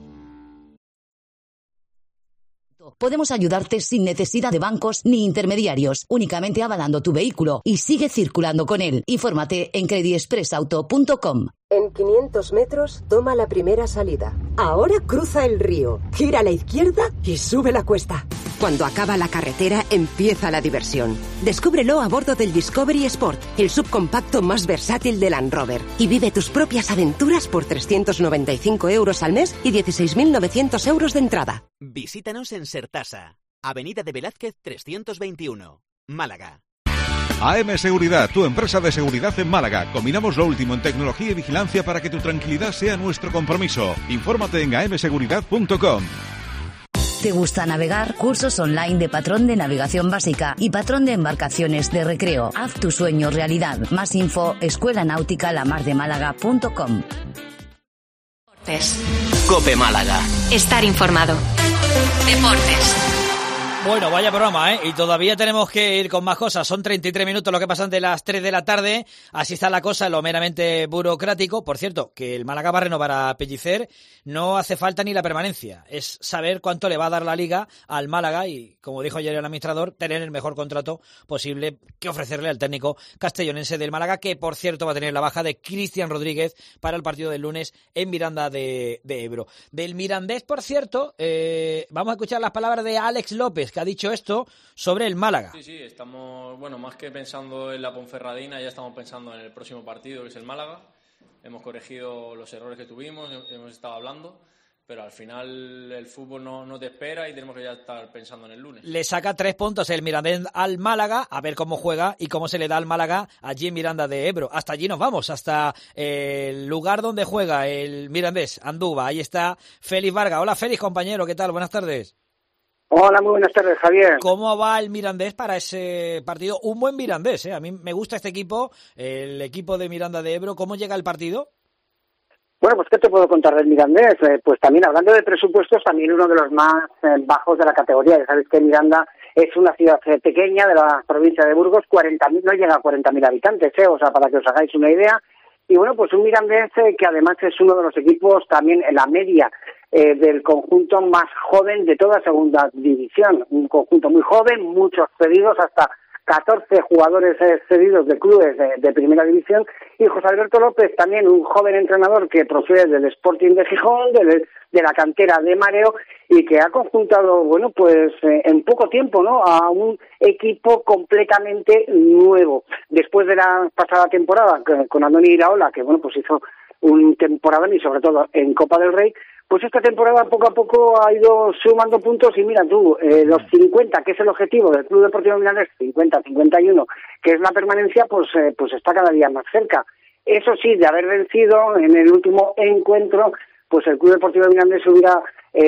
Podemos ayudarte sin necesidad de bancos ni intermediarios, únicamente avalando tu vehículo y sigue circulando con él. Infórmate en creditexpressauto.com. En 500 metros, toma la primera salida. Ahora cruza el río, gira a la izquierda y sube la cuesta. Cuando acaba la carretera, empieza la diversión. Descúbrelo a bordo del Discovery Sport, el subcompacto más versátil de Land Rover. Y vive tus propias aventuras por 395 euros al mes y 16.900 euros de entrada. Visítanos en Sertasa, Avenida de Velázquez 321, Málaga. AM Seguridad, tu empresa de seguridad en Málaga. Combinamos lo último en tecnología y vigilancia para que tu tranquilidad sea nuestro compromiso. Infórmate en amseguridad.com. ¿Te gusta navegar? Cursos online de patrón de navegación básica y patrón de embarcaciones de recreo. Haz tu sueño realidad. Más info, escuelanauticalamardemálaga.com. COPE Málaga. Estar informado. Deportes. Bueno, vaya broma, ¿eh? Y todavía tenemos que ir con más cosas. Son 33 minutos lo que pasan de las 3 de la tarde. Así está la cosa, lo meramente burocrático. Por cierto, que el Málaga va a renovar a Pellicer. No hace falta ni la permanencia. Es saber cuánto le va a dar la Liga al Málaga y, como dijo ayer el administrador, tener el mejor contrato posible que ofrecerle al técnico castellonense del Málaga, que, por cierto, va a tener la baja de Cristian Rodríguez para el partido del lunes en Miranda de Ebro. Del Mirandés, por cierto, vamos a escuchar las palabras de Alex López, que ha dicho esto sobre el Málaga. Sí, estamos, más que pensando en la Ponferradina, ya estamos pensando en el próximo partido, que es el Málaga. Hemos corregido los errores que tuvimos, hemos estado hablando, pero al final el fútbol no te espera y tenemos que ya estar pensando en el lunes. Le saca 3 puntos el Mirandés al Málaga, a ver cómo juega y cómo se le da al Málaga allí en Miranda de Ebro. Hasta allí nos vamos, hasta el lugar donde juega el Mirandés, Andúba. Ahí está Félix Vargas. Hola Félix, compañero, ¿qué tal? Buenas tardes. Hola, muy buenas tardes, Javier. ¿Cómo va el Mirandés para ese partido? Un buen Mirandés, ¿eh? A mí me gusta este equipo, el equipo de Miranda de Ebro. ¿Cómo llega el partido? Bueno, pues ¿qué te puedo contar del Mirandés? Pues también hablando de presupuestos, también uno de los más bajos de la categoría. Ya sabéis que Miranda es una ciudad pequeña de la provincia de Burgos, 40.000, no llega a 40.000 habitantes, o sea, para que os hagáis una idea. Y bueno, pues un Mirandés que además es uno de los equipos también en la media del conjunto más joven de toda segunda división. Un conjunto muy joven, muchos cedidos, hasta 14 jugadores cedidos de clubes de primera división, y José Alberto López, también un joven entrenador que procede del Sporting de Gijón, de la cantera de Mareo, y que ha conjuntado, bueno, pues en poco tiempo, ¿no?, a un equipo completamente nuevo. Después de la pasada temporada con Andoni Iraola, que bueno, pues hizo un temporadón y sobre todo en Copa del Rey, pues esta temporada poco a poco ha ido sumando puntos y mira tú, los 50, que es el objetivo del Club Deportivo Mirandés, 50-51, que es la permanencia, pues está cada día más cerca. Eso sí, de haber vencido en el último encuentro, pues el Club Deportivo Mirandés hubiera,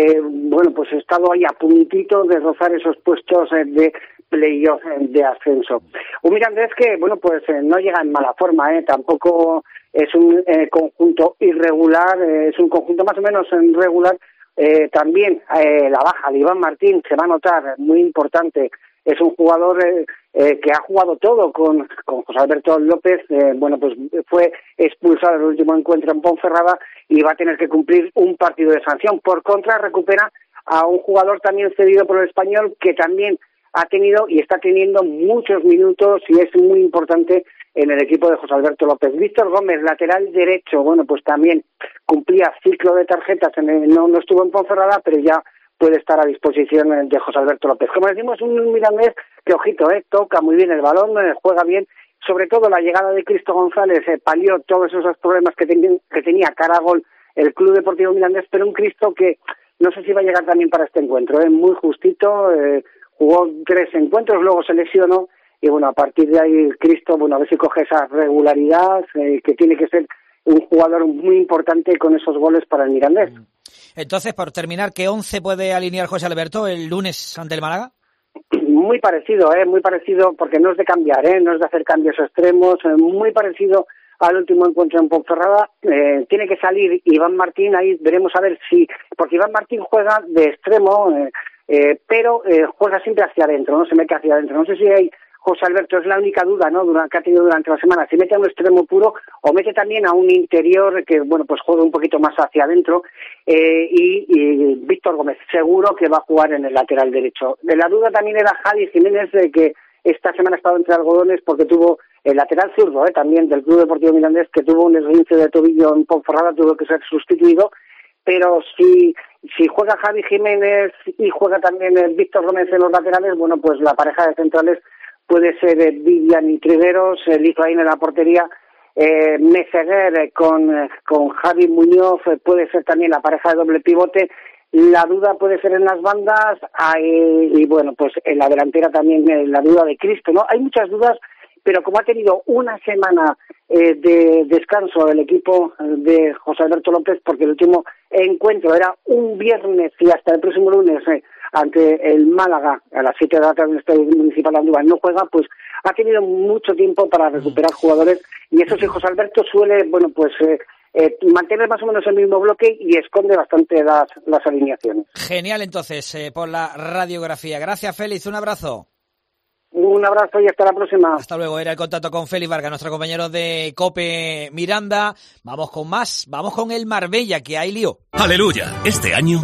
pues estado ahí a puntito de rozar esos puestos de playoff de ascenso. Un Mirandés que, bueno, pues no llega en mala forma, tampoco es un conjunto irregular, es un conjunto más o menos regular. También la baja de Iván Martín se va a notar, muy importante. Es un jugador que ha jugado todo con José Alberto López. Pues fue expulsado en el último encuentro en Ponferrada y va a tener que cumplir un partido de sanción. Por contra, recupera a un jugador también cedido por el Español, que también ha tenido y está teniendo muchos minutos y es muy importante en el equipo de José Alberto López. Víctor Gómez, lateral derecho, bueno, pues también cumplía ciclo de tarjetas, no estuvo en Ponferrada, pero ya puede estar a disposición de José Alberto López. Como decimos, un Mirandés que, ojito, toca muy bien el balón, juega bien, sobre todo la llegada de Cristo González palió todos esos problemas que tenía cara a gol el Club Deportivo Mirandés, pero un Cristo que no sé si va a llegar también para este encuentro, muy justito, jugó 3 encuentros, luego se lesionó, y bueno, a partir de ahí Cristo, bueno, a ver si coge esa regularidad, que tiene que ser un jugador muy importante con esos goles para el Mirandés. Entonces, por terminar, ¿qué 11 puede alinear José Alberto el lunes ante el Málaga? Muy parecido, porque no es de cambiar, no es de hacer cambios extremos, muy parecido al último encuentro en Ponferrada. Tiene que salir Iván Martín, ahí veremos a ver si, porque Iván Martín juega de extremo, pero juega siempre hacia adentro, no se mete hacia adentro. No sé si hay José Alberto, es la única duda, ¿no?, que ha tenido durante la semana, si mete a un extremo puro o mete también a un interior que, bueno, pues juega un poquito más hacia adentro, y Víctor Gómez seguro que va a jugar en el lateral derecho. De la duda también era Javi Jiménez, de que esta semana ha estado entre algodones porque tuvo el lateral zurdo, también del Club Deportivo Mirandés, que tuvo un esguince de tobillo en Ponferrada, tuvo que ser sustituido, pero si juega Javi Jiménez y juega también Víctor Gómez en los laterales, bueno, pues la pareja de centrales puede ser Vivian y Triveros, Lizoaín en la portería, Meseguer con Javi Muñoz, puede ser también la pareja de doble pivote. La duda puede ser en las bandas, y bueno, pues en la delantera también la duda de Cristo, ¿no? Hay muchas dudas, pero como ha tenido una semana de descanso el equipo de José Alberto López, porque el último encuentro era un viernes y hasta el próximo lunes ante el Málaga a las 7 de la tarde en el Estadio Municipal de Andújar no juega, pues ha tenido mucho tiempo para recuperar jugadores, y eso sí, José Alberto suele, bueno, pues mantener más o menos el mismo bloque y esconde bastante las alineaciones. Genial, entonces, por la radiografía. Gracias, Félix, un abrazo. Un abrazo y hasta la próxima. Hasta luego. Era el contacto con Félix Vargas, nuestro compañero de COPE Miranda. Vamos con más. Vamos con el Marbella, que hay lío. ¡Aleluya! Este año...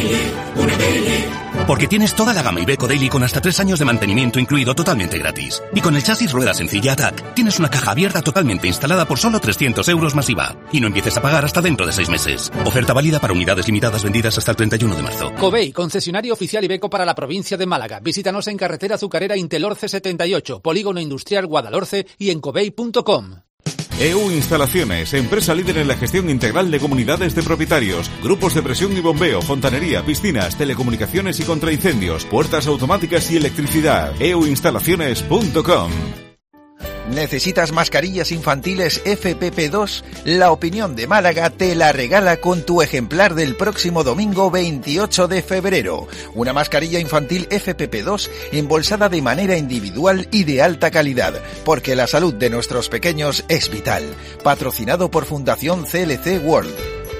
Porque tienes toda la gama Iveco Daily con hasta 3 años de mantenimiento incluido totalmente gratis. Y con el chasis rueda sencilla Attack, tienes una caja abierta totalmente instalada por solo 300 euros más IVA. Y no empieces a pagar hasta dentro de 6 meses. Oferta válida para unidades limitadas vendidas hasta el 31 de marzo. Covey, concesionario oficial Iveco para la provincia de Málaga. Visítanos en carretera Azucarera Intelorce 78, Polígono Industrial Guadalhorce y en covey.com. EU Instalaciones, empresa líder en la gestión integral de comunidades de propietarios, grupos de presión y bombeo, fontanería, piscinas, telecomunicaciones y contraincendios, puertas automáticas y electricidad. euinstalaciones.com. ¿Necesitas mascarillas infantiles FPP2? La Opinión de Málaga te la regala con tu ejemplar del próximo domingo 28 de febrero. Una mascarilla infantil FPP2 embolsada de manera individual y de alta calidad, porque la salud de nuestros pequeños es vital. Patrocinado por Fundación CLC World.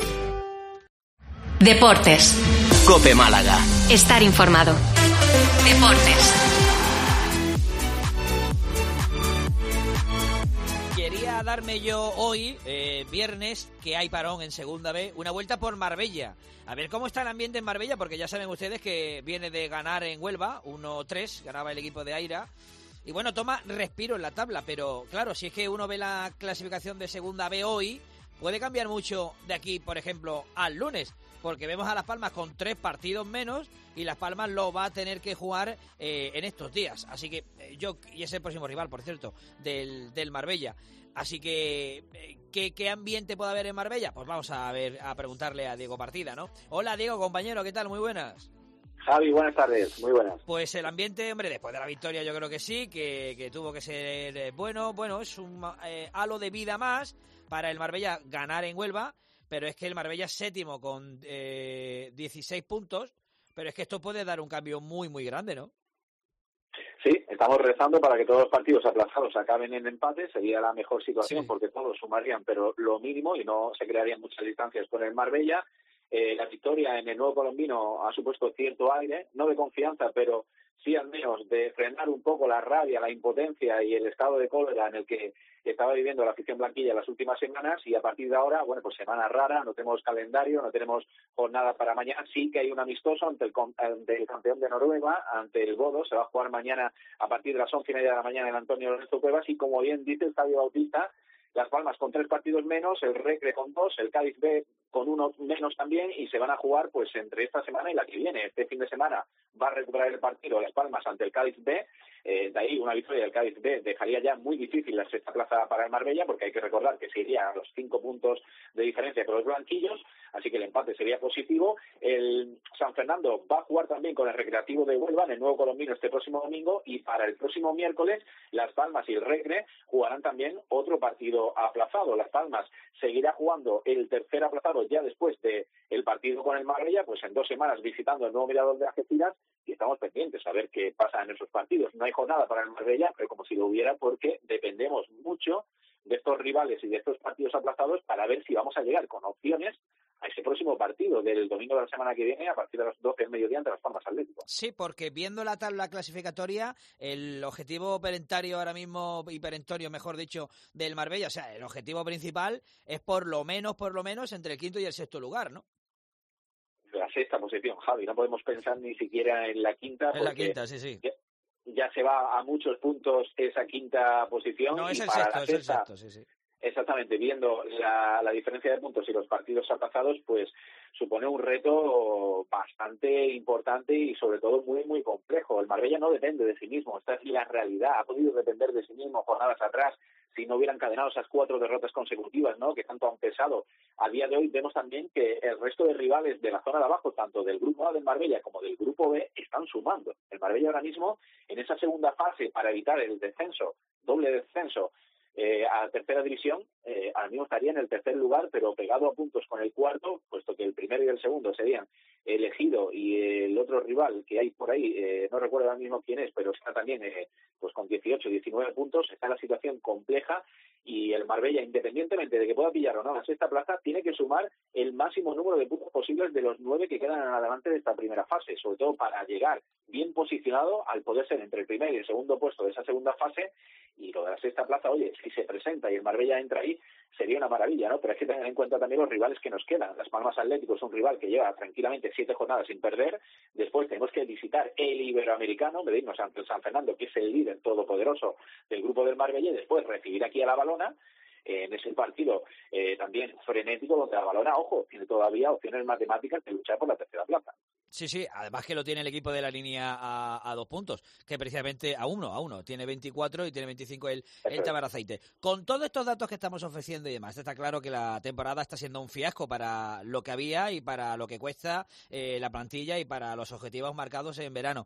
Deportes. COPE Málaga. Estar informado. Deportes. Quería darme yo hoy, viernes, que hay parón en Segunda B, una vuelta por Marbella. A ver cómo está el ambiente en Marbella, porque ya saben ustedes que viene de ganar en Huelva, 1-3, ganaba el equipo de Aira. Y bueno, toma respiro en la tabla, pero claro, si es que uno ve la clasificación de Segunda B hoy, puede cambiar mucho de aquí, por ejemplo, al lunes, porque vemos a Las Palmas con 3 partidos menos y Las Palmas lo va a tener que jugar en estos días. Así que y es el próximo rival, por cierto, del Marbella. Así que, ¿qué ambiente puede haber en Marbella? Pues vamos a preguntarle a Diego Partida, ¿no? Hola, Diego, compañero, ¿qué tal? Muy buenas. Javi, buenas tardes, muy buenas. Pues el ambiente, hombre, después de la victoria yo creo que sí, que tuvo que ser bueno, es un halo de vida más para el Marbella ganar en Huelva, pero es que el Marbella es séptimo con 16 puntos, pero es que esto puede dar un cambio muy, muy grande, ¿no? Sí, estamos rezando para que todos los partidos aplazados acaben en empate, sería la mejor situación porque todos sumarían, pero lo mínimo y no se crearían muchas distancias con el Marbella. La victoria en el Nuevo Colombino ha supuesto cierto aire, no de confianza, pero sí al menos de frenar un poco la rabia, la impotencia y el estado de cólera en el que estaba viviendo la afición blanquilla las últimas semanas, y a partir de ahora, bueno, pues semana rara, no tenemos calendario, no tenemos jornada para mañana, sí que hay un amistoso ante el campeón de Noruega, ante el Bodo, se va a jugar mañana a partir de las 11:30 de la mañana en Antonio Lorenzo Cuevas, y como bien dice el Estadio Bautista, Las Palmas con 3 partidos menos, el Recre con 2, el Cádiz B con 1 menos también, y se van a jugar pues entre esta semana y la que viene. Este fin de semana va a recuperar el partido Las Palmas ante el Cádiz B, de ahí una victoria del Cádiz B dejaría ya muy difícil la sexta plaza para el Marbella, porque hay que recordar que se iría a los 5 puntos de diferencia con los blanquillos, así que el empate sería positivo. El San Fernando va a jugar también con el Recreativo de Huelva en el Nuevo Colombino este próximo domingo, y para el próximo miércoles Las Palmas y el Recre jugarán también otro partido aplazado. Las Palmas seguirá jugando el tercer aplazado ya después de el partido con el Marbella, pues en 2 semanas visitando el nuevo Mirador de Algeciras, y estamos pendientes a ver qué pasa en esos partidos. No hay jornada para el Marbella, pero como si lo hubiera, porque dependemos mucho de estos rivales y de estos partidos aplazados para ver si vamos a llegar con opciones a ese próximo partido del domingo de la semana que viene a partir de las 12 del mediodía ante Las Palmas Atlético. Sí, porque viendo la tabla clasificatoria, el objetivo perentorio ahora mismo, y perentorio mejor dicho, del Marbella, o sea, el objetivo principal es por lo menos entre el quinto y el sexto lugar, ¿no? La sexta posición, Javi, no podemos pensar ni siquiera en la quinta. En la quinta, sí. Ya se va a muchos puntos esa quinta posición. No, y es el para sexto, la es el sexta, sexto, sí. Exactamente, viendo la diferencia de puntos y los partidos aplazados, pues supone un reto bastante importante y sobre todo muy, muy complejo. El Marbella no depende de sí mismo, esta es la realidad, ha podido depender de sí mismo jornadas atrás, si no hubieran encadenado esas 4 derrotas consecutivas, ¿no?, que tanto han pesado. A día de hoy vemos también que el resto de rivales de la zona de abajo, tanto del grupo A del Marbella como del grupo B, están sumando. El Marbella ahora mismo, en esa segunda fase para evitar el descenso, doble descenso, a tercera división, ahora mismo estaría en el tercer lugar, pero pegado a puntos con el cuarto, puesto que el primero y el segundo serían el Ejido y el otro rival que hay por ahí, no recuerdo ahora mismo quién es, pero está también pues con 18, 19 puntos. Está la situación compleja, y el Marbella, independientemente de que pueda pillar o no la sexta plaza, tiene que sumar el máximo número de puntos posibles de los 9 que quedan adelante de esta primera fase, sobre todo para llegar bien posicionado al poder ser entre el primer y el segundo puesto de esa segunda fase. Y lo de la sexta plaza, oye, si se presenta y el Marbella entra ahí, sería una maravilla, ¿no? Pero hay que tener en cuenta también los rivales que nos quedan. Las Palmas Atlético es un rival que lleva tranquilamente 7 jornadas sin perder. Después tenemos que visitar el Iberoamericano, medirnos ante el San Fernando, que es el líder todopoderoso del grupo del Marbella, y después recibir aquí a la Valona, en ese partido también frenético, donde la Valona, ojo, tiene todavía opciones matemáticas de luchar por la tercera plaza. Sí, sí, además que lo tiene el equipo de la línea a 2 puntos, que precisamente a uno, tiene 24 y tiene 25 el Tamaraceite. Con todos estos datos que estamos ofreciendo y demás, está claro que la temporada está siendo un fiasco para lo que había y para lo que cuesta la plantilla y para los objetivos marcados en verano.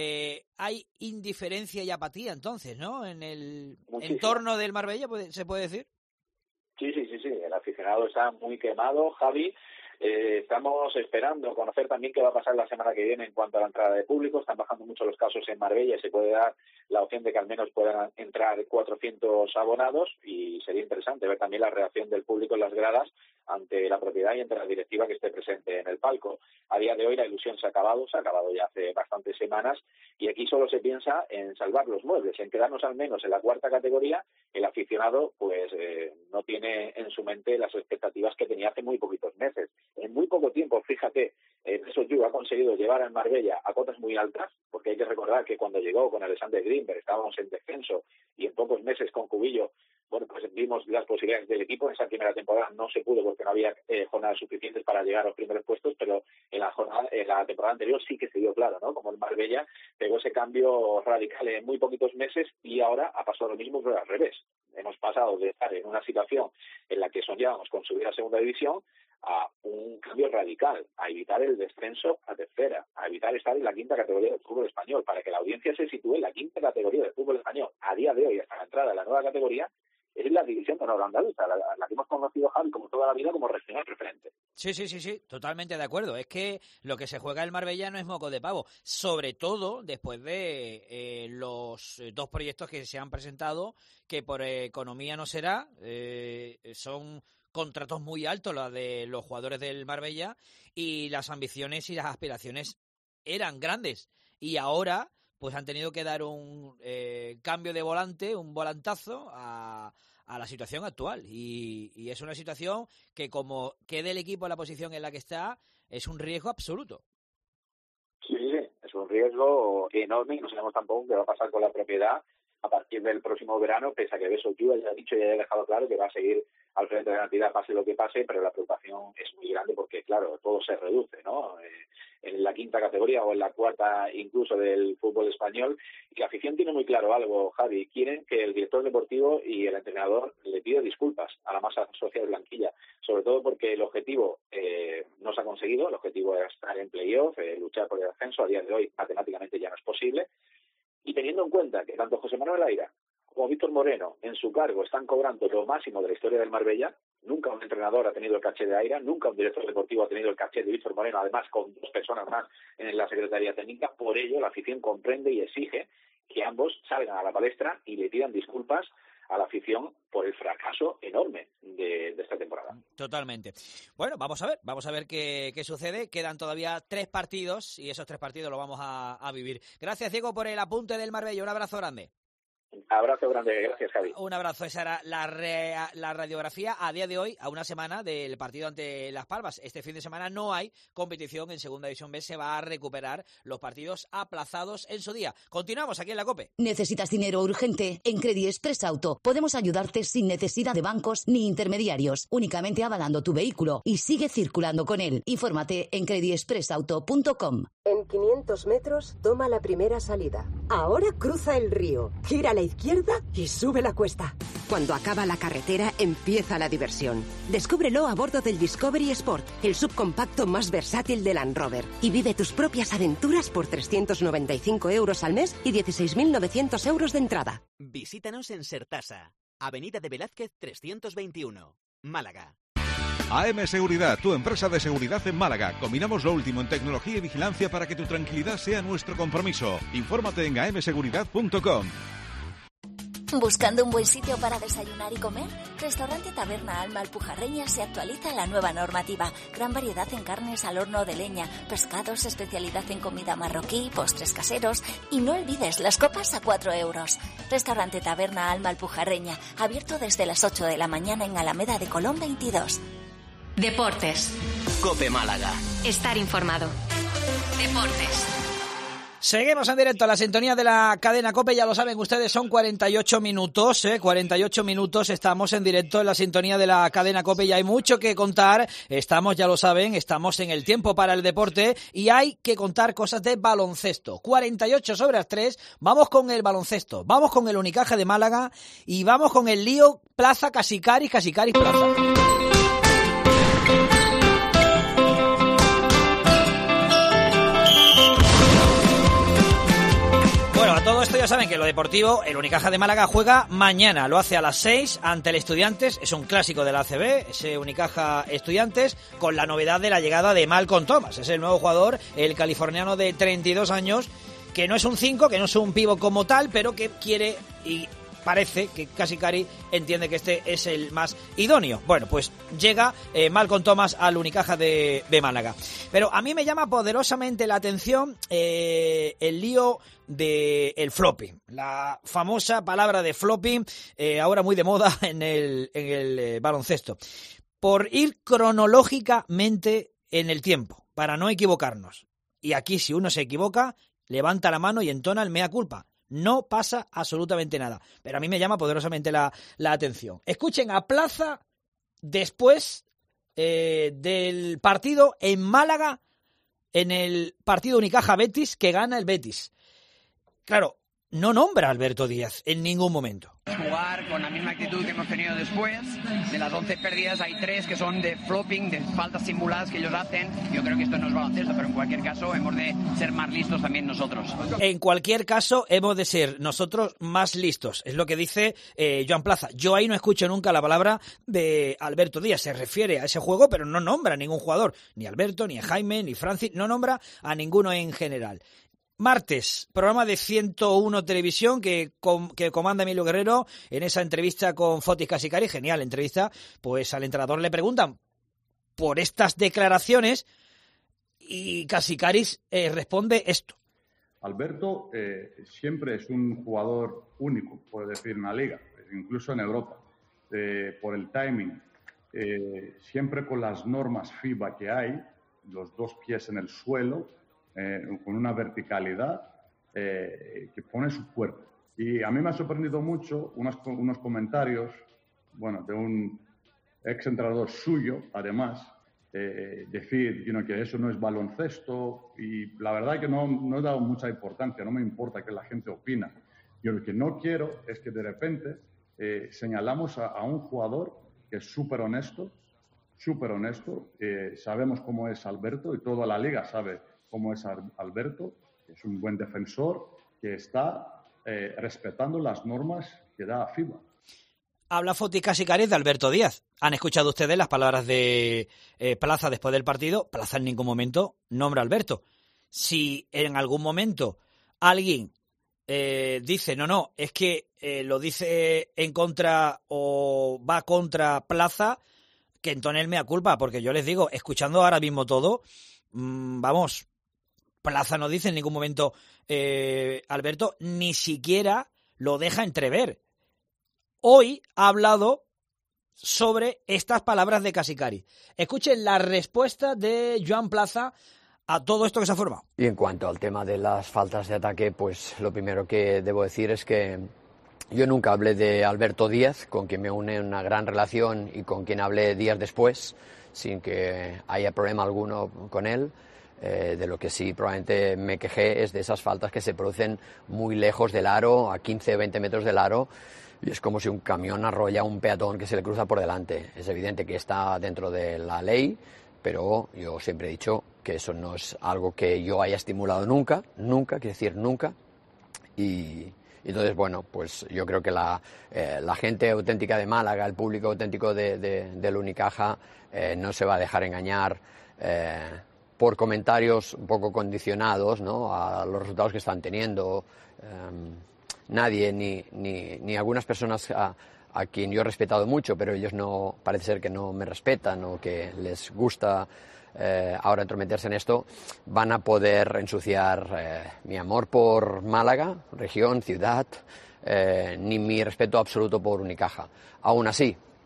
Hay indiferencia y apatía entonces, ¿no? En el entorno del Marbella, ¿se puede decir? Sí, el aficionado está muy quemado, Javi. Estamos esperando conocer también qué va a pasar la semana que viene en cuanto a la entrada de público. Están bajando mucho los casos en Marbella y se puede dar la opción de que al menos puedan entrar 400 abonados, y sería interesante ver también la reacción del público en las gradas ante la propiedad y ante la directiva que esté presente en el palco. A día de hoy la ilusión se ha acabado ya hace bastantes semanas, y aquí solo se piensa en salvar los muebles, en quedarnos al menos en la 4ª categoría. El aficionado pues no tiene en su mente las expectativas que tenía hace muy poquitos meses. En muy poco tiempo, fíjate, Besos ha conseguido llevar a Marbella a cotas muy altas, porque hay que recordar que cuando llegó con Alexander Greenberg estábamos en descenso, y en pocos meses con Cubillo, bueno, pues vimos las posibilidades del equipo. En esa primera temporada no se pudo porque no había jornadas suficientes para llegar a los primeros puestos, pero en la temporada anterior sí que se dio claro, ¿no? Como el Marbella pegó ese cambio radical en muy poquitos meses, y ahora ha pasado lo mismo, pero al revés. Hemos pasado de estar en una situación en la que soñábamos con subir a segunda división a un cambio radical, a evitar el descenso a tercera, a evitar estar en la 5ª categoría del fútbol español, para que la audiencia se sitúe en la 5ª categoría del fútbol español. A día de hoy, hasta la entrada de la nueva categoría, es la división de honor andaluza, la que hemos conocido, Javi, como toda la vida, como regional preferente. Sí, totalmente de acuerdo. Es que lo que se juega el Marbella no es moco de pavo, sobre todo después de los 2 proyectos que se han presentado, que por economía no será, son contratos muy altos los de los jugadores del Marbella, y las ambiciones y las aspiraciones eran grandes, y ahora pues han tenido que dar un cambio de volante, un volantazo a la situación actual, y es una situación que, como quede el equipo en la posición en la que está, es un riesgo absoluto. Sí, es un riesgo enorme, y no sabemos tampoco qué va a pasar con la propiedad a partir del próximo verano, pese a que Besos ya ha dicho y ha dejado claro que va a seguir al frente de la entidad pase lo que pase, pero la preocupación es muy grande porque, claro, todo se reduce, ¿no? En la 5ª categoría o en la 4ª incluso del fútbol español, y la afición tiene muy claro algo, Javi. Quieren que el director deportivo y el entrenador le pida disculpas a la masa social blanquilla, sobre todo porque el objetivo no se ha conseguido. El objetivo era estar en playoff, luchar por el ascenso. A día de hoy matemáticamente ya no es posible, y teniendo en cuenta que tanto José Manuel Aira como Víctor Moreno en su cargo están cobrando lo máximo de la historia del Marbella. Nunca un entrenador ha tenido el caché de Aira, nunca un director deportivo ha tenido el caché de Víctor Moreno, además con 2 personas más en la Secretaría Técnica. Por ello la afición comprende y exige que ambos salgan a la palestra y le pidan disculpas a la afición por el fracaso enorme de esta temporada. Totalmente. Bueno, vamos a ver qué sucede. Quedan todavía 3 partidos, y esos 3 partidos los vamos a vivir. Gracias, Diego, por el apunte del Marbella. Un abrazo grande. Abrazo grande, gracias, Javi. Un abrazo. Esa era la radiografía a día de hoy, a una semana del partido ante Las Palmas. Este fin de semana no hay competición en Segunda División B, se va a recuperar los partidos aplazados en su día. Continuamos aquí en la COPE. ¿Necesitas dinero urgente? En Credit Express Auto podemos ayudarte sin necesidad de bancos ni intermediarios, únicamente avalando tu vehículo, y sigue circulando con él. Infórmate en creditexpressauto.com. En 500 metros, toma la primera salida. Ahora cruza el río, gira a la izquierda y sube la cuesta. Cuando acaba la carretera, empieza la diversión. Descúbrelo a bordo del Discovery Sport, el subcompacto más versátil de Land Rover. Y vive tus propias aventuras por 395 euros al mes y 16.900 euros de entrada. Visítanos en Sertasa, Avenida de Velázquez 321, Málaga. AM Seguridad, tu empresa de seguridad en Málaga. Combinamos lo último en tecnología y vigilancia para que tu tranquilidad sea nuestro compromiso. Infórmate en amseguridad.com. ¿Buscando un buen sitio para desayunar y comer? Restaurante Taberna Alma Alpujarreña se actualiza a la nueva normativa. Gran variedad en carnes al horno de leña, pescados, especialidad en comida marroquí, postres caseros. Y no olvides las copas a 4 euros. Restaurante Taberna Alma Alpujarreña, abierto desde las 8 de la mañana en Alameda de Colón 22. Deportes. COPE Málaga. Estar informado. Deportes. Seguimos en directo a la sintonía de la cadena COPE, ya lo saben ustedes, son 48 minutos, 48 minutos, estamos en directo en la sintonía de la cadena COPE y hay mucho que contar, estamos, ya lo saben, estamos en el tiempo para el deporte y hay que contar cosas de baloncesto. 48 sobre las 3, vamos con el baloncesto, vamos con el Unicaja de Málaga y vamos con el lío Plaza Casicaris Plaza. Bueno, a todo esto ya saben que lo deportivo, el Unicaja de Málaga juega mañana, lo hace a las 6 ante el Estudiantes, es un clásico de la ACB, ese Unicaja Estudiantes, con la novedad de la llegada de Malcolm Thomas, es el nuevo jugador, el californiano de 32 años, que no es un 5, que no es un pívot como tal, pero que quiere y parece que Casicaris entiende que este es el más idóneo. Bueno, pues llega Malcolm Thomas al Unicaja de Málaga. Pero a mí me llama poderosamente la atención el lío del flopping. La famosa palabra de flopping, ahora muy de moda en el baloncesto. Por ir cronológicamente en el tiempo, para no equivocarnos. Y aquí si uno se equivoca, levanta la mano y entona el mea culpa. No pasa absolutamente nada. Pero a mí me llama poderosamente la atención. Escuchen a Plaza después del partido en Málaga, en el partido Unicaja-Betis, que gana el Betis. Claro, no nombra a Alberto Díaz en ningún momento. Jugar con la misma actitud que hemos tenido después. De las 11 pérdidas hay 3 que son de flopping, de faltas simuladas que ellos hacen. Yo creo que esto no es baloncesto, pero en cualquier caso hemos de ser más listos también nosotros. En cualquier caso hemos de ser nosotros más listos, es lo que dice Joan Plaza. Yo ahí no escucho nunca la palabra de Alberto Díaz, se refiere a ese juego, pero no nombra a ningún jugador, ni Alberto, ni a Jaime, ni Francis, no nombra a ninguno en general. Martes, programa de 101 Televisión que comanda Emilio Guerrero. En esa entrevista con Fotis Casicaris, genial entrevista, pues al entrenador le preguntan por estas declaraciones y Casicaris responde esto. Alberto siempre es un jugador único, puede decir, en la liga, incluso en Europa, por el timing, siempre con las normas FIBA que hay, los 2 pies en el suelo, con una verticalidad que pone su cuerpo. Y a mí me ha sorprendido mucho unos comentarios, bueno, de un ex entrenador suyo, además, decir que eso no es baloncesto, y la verdad es que no he dado mucha importancia, no me importa que la gente opina. Yo lo que no quiero es que de repente señalamos a un jugador que es súper honesto, sabemos cómo es Alberto y toda la liga sabe cómo es Alberto, que es un buen defensor, que está respetando las normas que da FIBA. Habla Fotis Casicaris de Alberto Díaz. ¿Han escuchado ustedes las palabras de Plaza después del partido? Plaza en ningún momento nombra a Alberto. Si en algún momento alguien dice, no, es que lo dice en contra o va contra Plaza, que entone el mea culpa, porque yo les digo, escuchando ahora mismo todo, vamos, Plaza no dice en ningún momento Alberto, ni siquiera lo deja entrever. Hoy ha hablado sobre estas palabras de Casicaris. Escuchen la respuesta de Joan Plaza a todo esto que se ha formado. Y en cuanto al tema de las faltas de ataque, pues lo primero que debo decir es que yo nunca hablé de Alberto Díaz, con quien me une una gran relación y con quien hablé días después, sin que haya problema alguno con él. De lo que sí probablemente me quejé es de esas faltas que se producen muy lejos del aro, a 15 o 20 metros del aro, y es como si un camión arrolla a un peatón que se le cruza por delante. Es evidente que está dentro de la ley, pero yo siempre he dicho que eso no es algo que yo haya estimulado nunca, quiero decir nunca, y entonces, bueno, pues yo creo que la gente auténtica de Málaga, el público auténtico del Unicaja, no se va a dejar engañar por comentarios un poco condicionados, ¿no?, a los resultados que están teniendo. Nadie, ni algunas personas a quien yo he respetado mucho, pero ellos no, parece ser que no me respetan o que les gusta ahora entrometerse en esto, van a poder ensuciar mi amor por Málaga, región, ciudad, ni mi respeto absoluto por Unicaja. Aún así,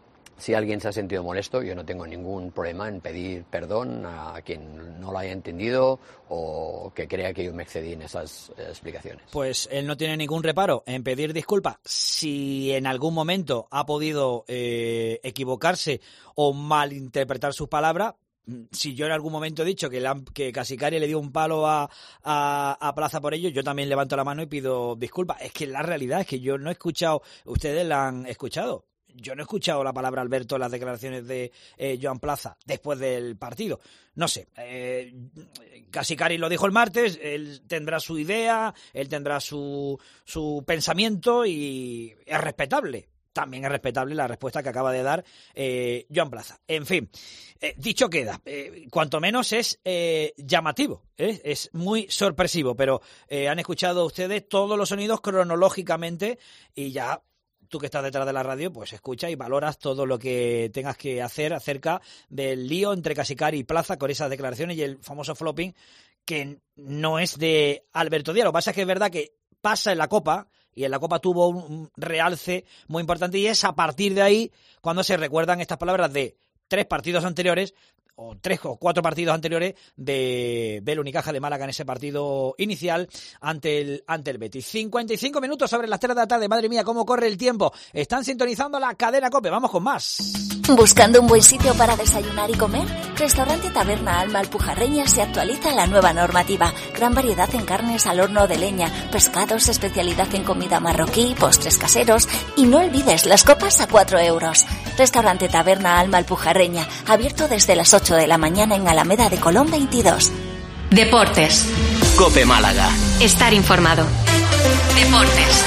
Si alguien se ha sentido molesto, yo no tengo ningún problema en pedir perdón a quien no lo haya entendido o que crea que yo me excedí en esas explicaciones. Pues él no tiene ningún reparo en pedir disculpas si en algún momento ha podido equivocarse o malinterpretar sus palabras. Si yo en algún momento he dicho que Casicari le dio un palo a Plaza por ello, yo también levanto la mano y pido disculpas. Es que la realidad es que yo no he escuchado, ustedes la han escuchado. Yo no he escuchado la palabra Alberto en las declaraciones de Joan Plaza después del partido. No sé, Casicari lo dijo el martes, él tendrá su idea, él tendrá su pensamiento y es respetable. También es respetable la respuesta que acaba de dar Joan Plaza. En fin, dicho queda, cuanto menos es llamativo, es muy sorpresivo, pero han escuchado ustedes todos los sonidos cronológicamente y ya tú que estás detrás de la radio, pues escucha y valoras todo lo que tengas que hacer acerca del lío entre Casicari y Plaza con esas declaraciones y el famoso flopping que no es de Alberto Díaz. Lo que pasa es que es verdad que pasa en la Copa y en la Copa tuvo un realce muy importante y es a partir de ahí cuando se recuerdan estas palabras de 3 partidos anteriores o 3 o 4 partidos anteriores del Unicaja de Málaga en ese partido inicial ante el Betis. 55 minutos sobre las 3 de la tarde. Madre mía, cómo corre el tiempo. Están sintonizando la cadena COPE. Vamos con más. ¿Buscando un buen sitio para desayunar y comer? Restaurante Taberna Alma Alpujarreña se actualiza la nueva normativa. Gran variedad en carnes al horno de leña, pescados, especialidad en comida marroquí, postres caseros y no olvides las copas a 4 euros. Restaurante Taberna Alma Alpujarreña, abierto desde las 8 de la mañana en Alameda de Colón 22. Deportes. COPE Málaga. Estar informado. Deportes.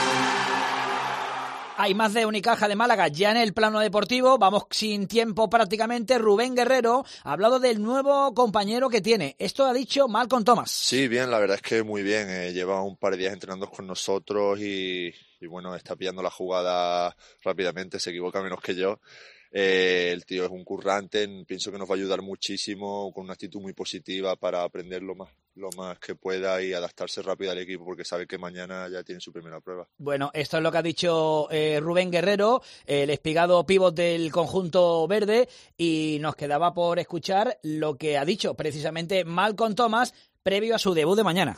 Hay más de Unicaja de Málaga ya en el plano deportivo. Vamos sin tiempo prácticamente. Rubén Guerrero ha hablado del nuevo compañero que tiene. Esto ha dicho Malcolm Thomas. Sí, bien, la verdad es que muy bien. Lleva un par de días entrenando con nosotros y bueno, está pillando la jugada rápidamente. Se equivoca menos que yo. El tío es un currante, pienso que nos va a ayudar muchísimo con una actitud muy positiva para aprender lo más que pueda y adaptarse rápido al equipo porque sabe que mañana ya tiene su primera prueba. Bueno, esto es lo que ha dicho Rubén Guerrero, el espigado pívot del conjunto verde, y nos quedaba por escuchar lo que ha dicho precisamente Malcolm Thomas previo a su debut de mañana.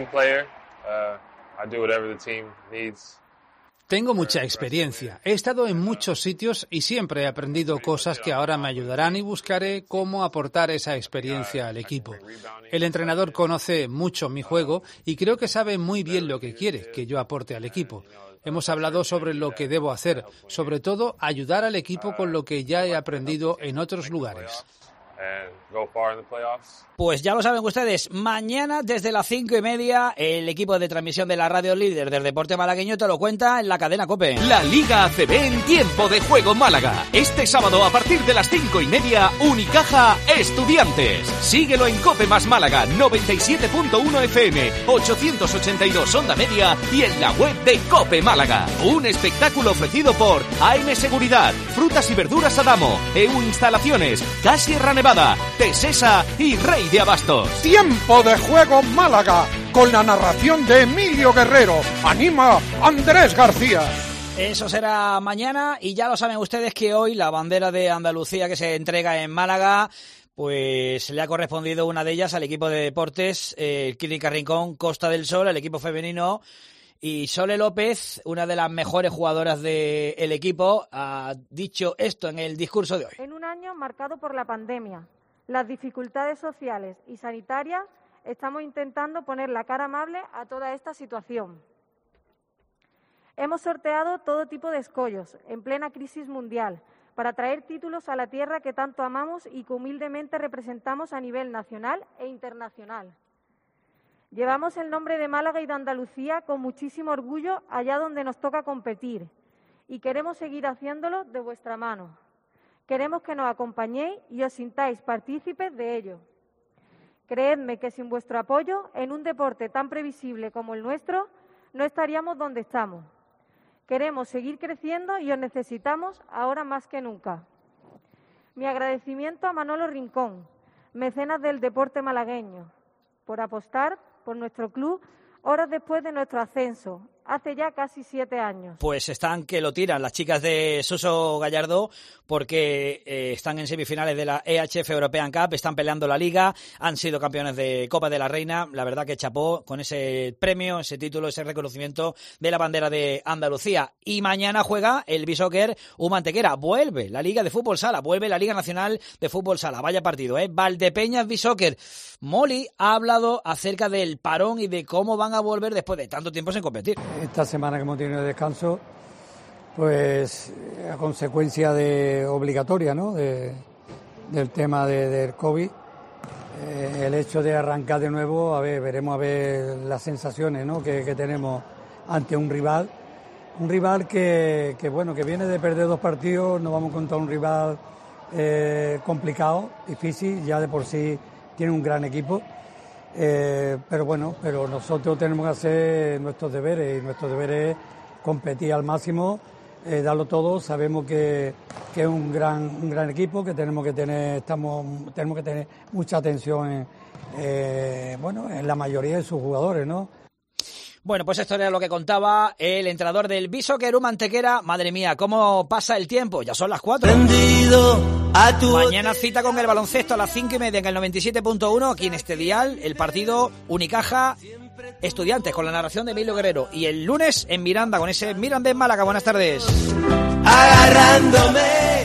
Tengo mucha experiencia, he estado en muchos sitios y siempre he aprendido cosas que ahora me ayudarán y buscaré cómo aportar esa experiencia al equipo. El entrenador conoce mucho mi juego y creo que sabe muy bien lo que quiere que yo aporte al equipo. Hemos hablado sobre lo que debo hacer, sobre todo ayudar al equipo con lo que ya he aprendido en otros lugares. Pues ya lo saben ustedes, mañana desde las 5:30 el equipo de transmisión de la radio líder del deporte malagueño te lo cuenta en la cadena COPE. La Liga ACB en tiempo de juego Málaga. Este sábado a partir de las 5:30, Unicaja Estudiantes. Síguelo en COPE más Málaga, 97.1 FM, 882 onda media y en la web de COPE Málaga. Un espectáculo ofrecido por AM Seguridad, Frutas y Verduras Adamo, EU Instalaciones, Gas Sierra Nevada, Tesesa y Rey de Abastos. Tiempo de juego Málaga, con la narración de Emilio Guerrero. Anima Andrés García. Eso será mañana y ya lo saben ustedes que hoy la bandera de Andalucía que se entrega en Málaga, pues le ha correspondido una de ellas al equipo de deportes, Clínica Rincón Costa del Sol, el equipo femenino. Y Sole López, una de las mejores jugadoras del equipo, ha dicho esto en el discurso de hoy. En un año marcado por la pandemia, las dificultades sociales y sanitarias, estamos intentando poner la cara amable a toda esta situación. Hemos sorteado todo tipo de escollos en plena crisis mundial para traer títulos a la tierra que tanto amamos y que humildemente representamos a nivel nacional e internacional. Llevamos el nombre de Málaga y de Andalucía con muchísimo orgullo allá donde nos toca competir y queremos seguir haciéndolo de vuestra mano. Queremos que nos acompañéis y os sintáis partícipes de ello. Creedme que sin vuestro apoyo en un deporte tan previsible como el nuestro no estaríamos donde estamos. Queremos seguir creciendo y os necesitamos ahora más que nunca. Mi agradecimiento a Manolo Rincón, mecenas del deporte malagueño, por apostar por nuestro club horas después de nuestro ascenso, hace ya casi 7 años. Pues están que lo tiran las chicas de Suso Gallardó, porque están en semifinales de la EHF European Cup, están peleando la Liga, han sido campeones de Copa de la Reina. La verdad que chapó con ese premio, ese título, ese reconocimiento de la bandera de Andalucía. Y mañana juega el B-Soccer Humantequera. Vuelve la Liga de Fútbol Sala, vuelve la Liga Nacional de Fútbol Sala. Vaya partido, ¿eh? Valdepeñas B-Soccer. Molly ha hablado acerca del parón y de cómo van a volver después de tanto tiempo sin competir. Esta semana que hemos tenido de descanso, pues a consecuencia de obligatoria, ¿no? Del tema del COVID, el hecho de arrancar de nuevo, veremos a ver las sensaciones, ¿no? que tenemos ante un rival que bueno, que viene de perder 2 partidos. Nos vamos contra un rival complicado, difícil, ya de por sí tiene un gran equipo. Pero nosotros tenemos que hacer nuestros deberes, y nuestro deber es competir al máximo, darlo todo. Sabemos que es un gran equipo, que tenemos que tener mucha atención en la mayoría de sus jugadores, ¿no? Bueno, pues esto era lo que contaba el entrenador del B-Soccer Humantequera. Madre mía, cómo pasa el tiempo, ya son las 4. Mañana cita con el baloncesto a las 5:30 en el 97.1, aquí en este dial, el partido Unicaja Estudiantes, con la narración de Emilio Guerrero. Y el lunes en Miranda, con ese Mirandés Málaga. Buenas tardes. Agarrándome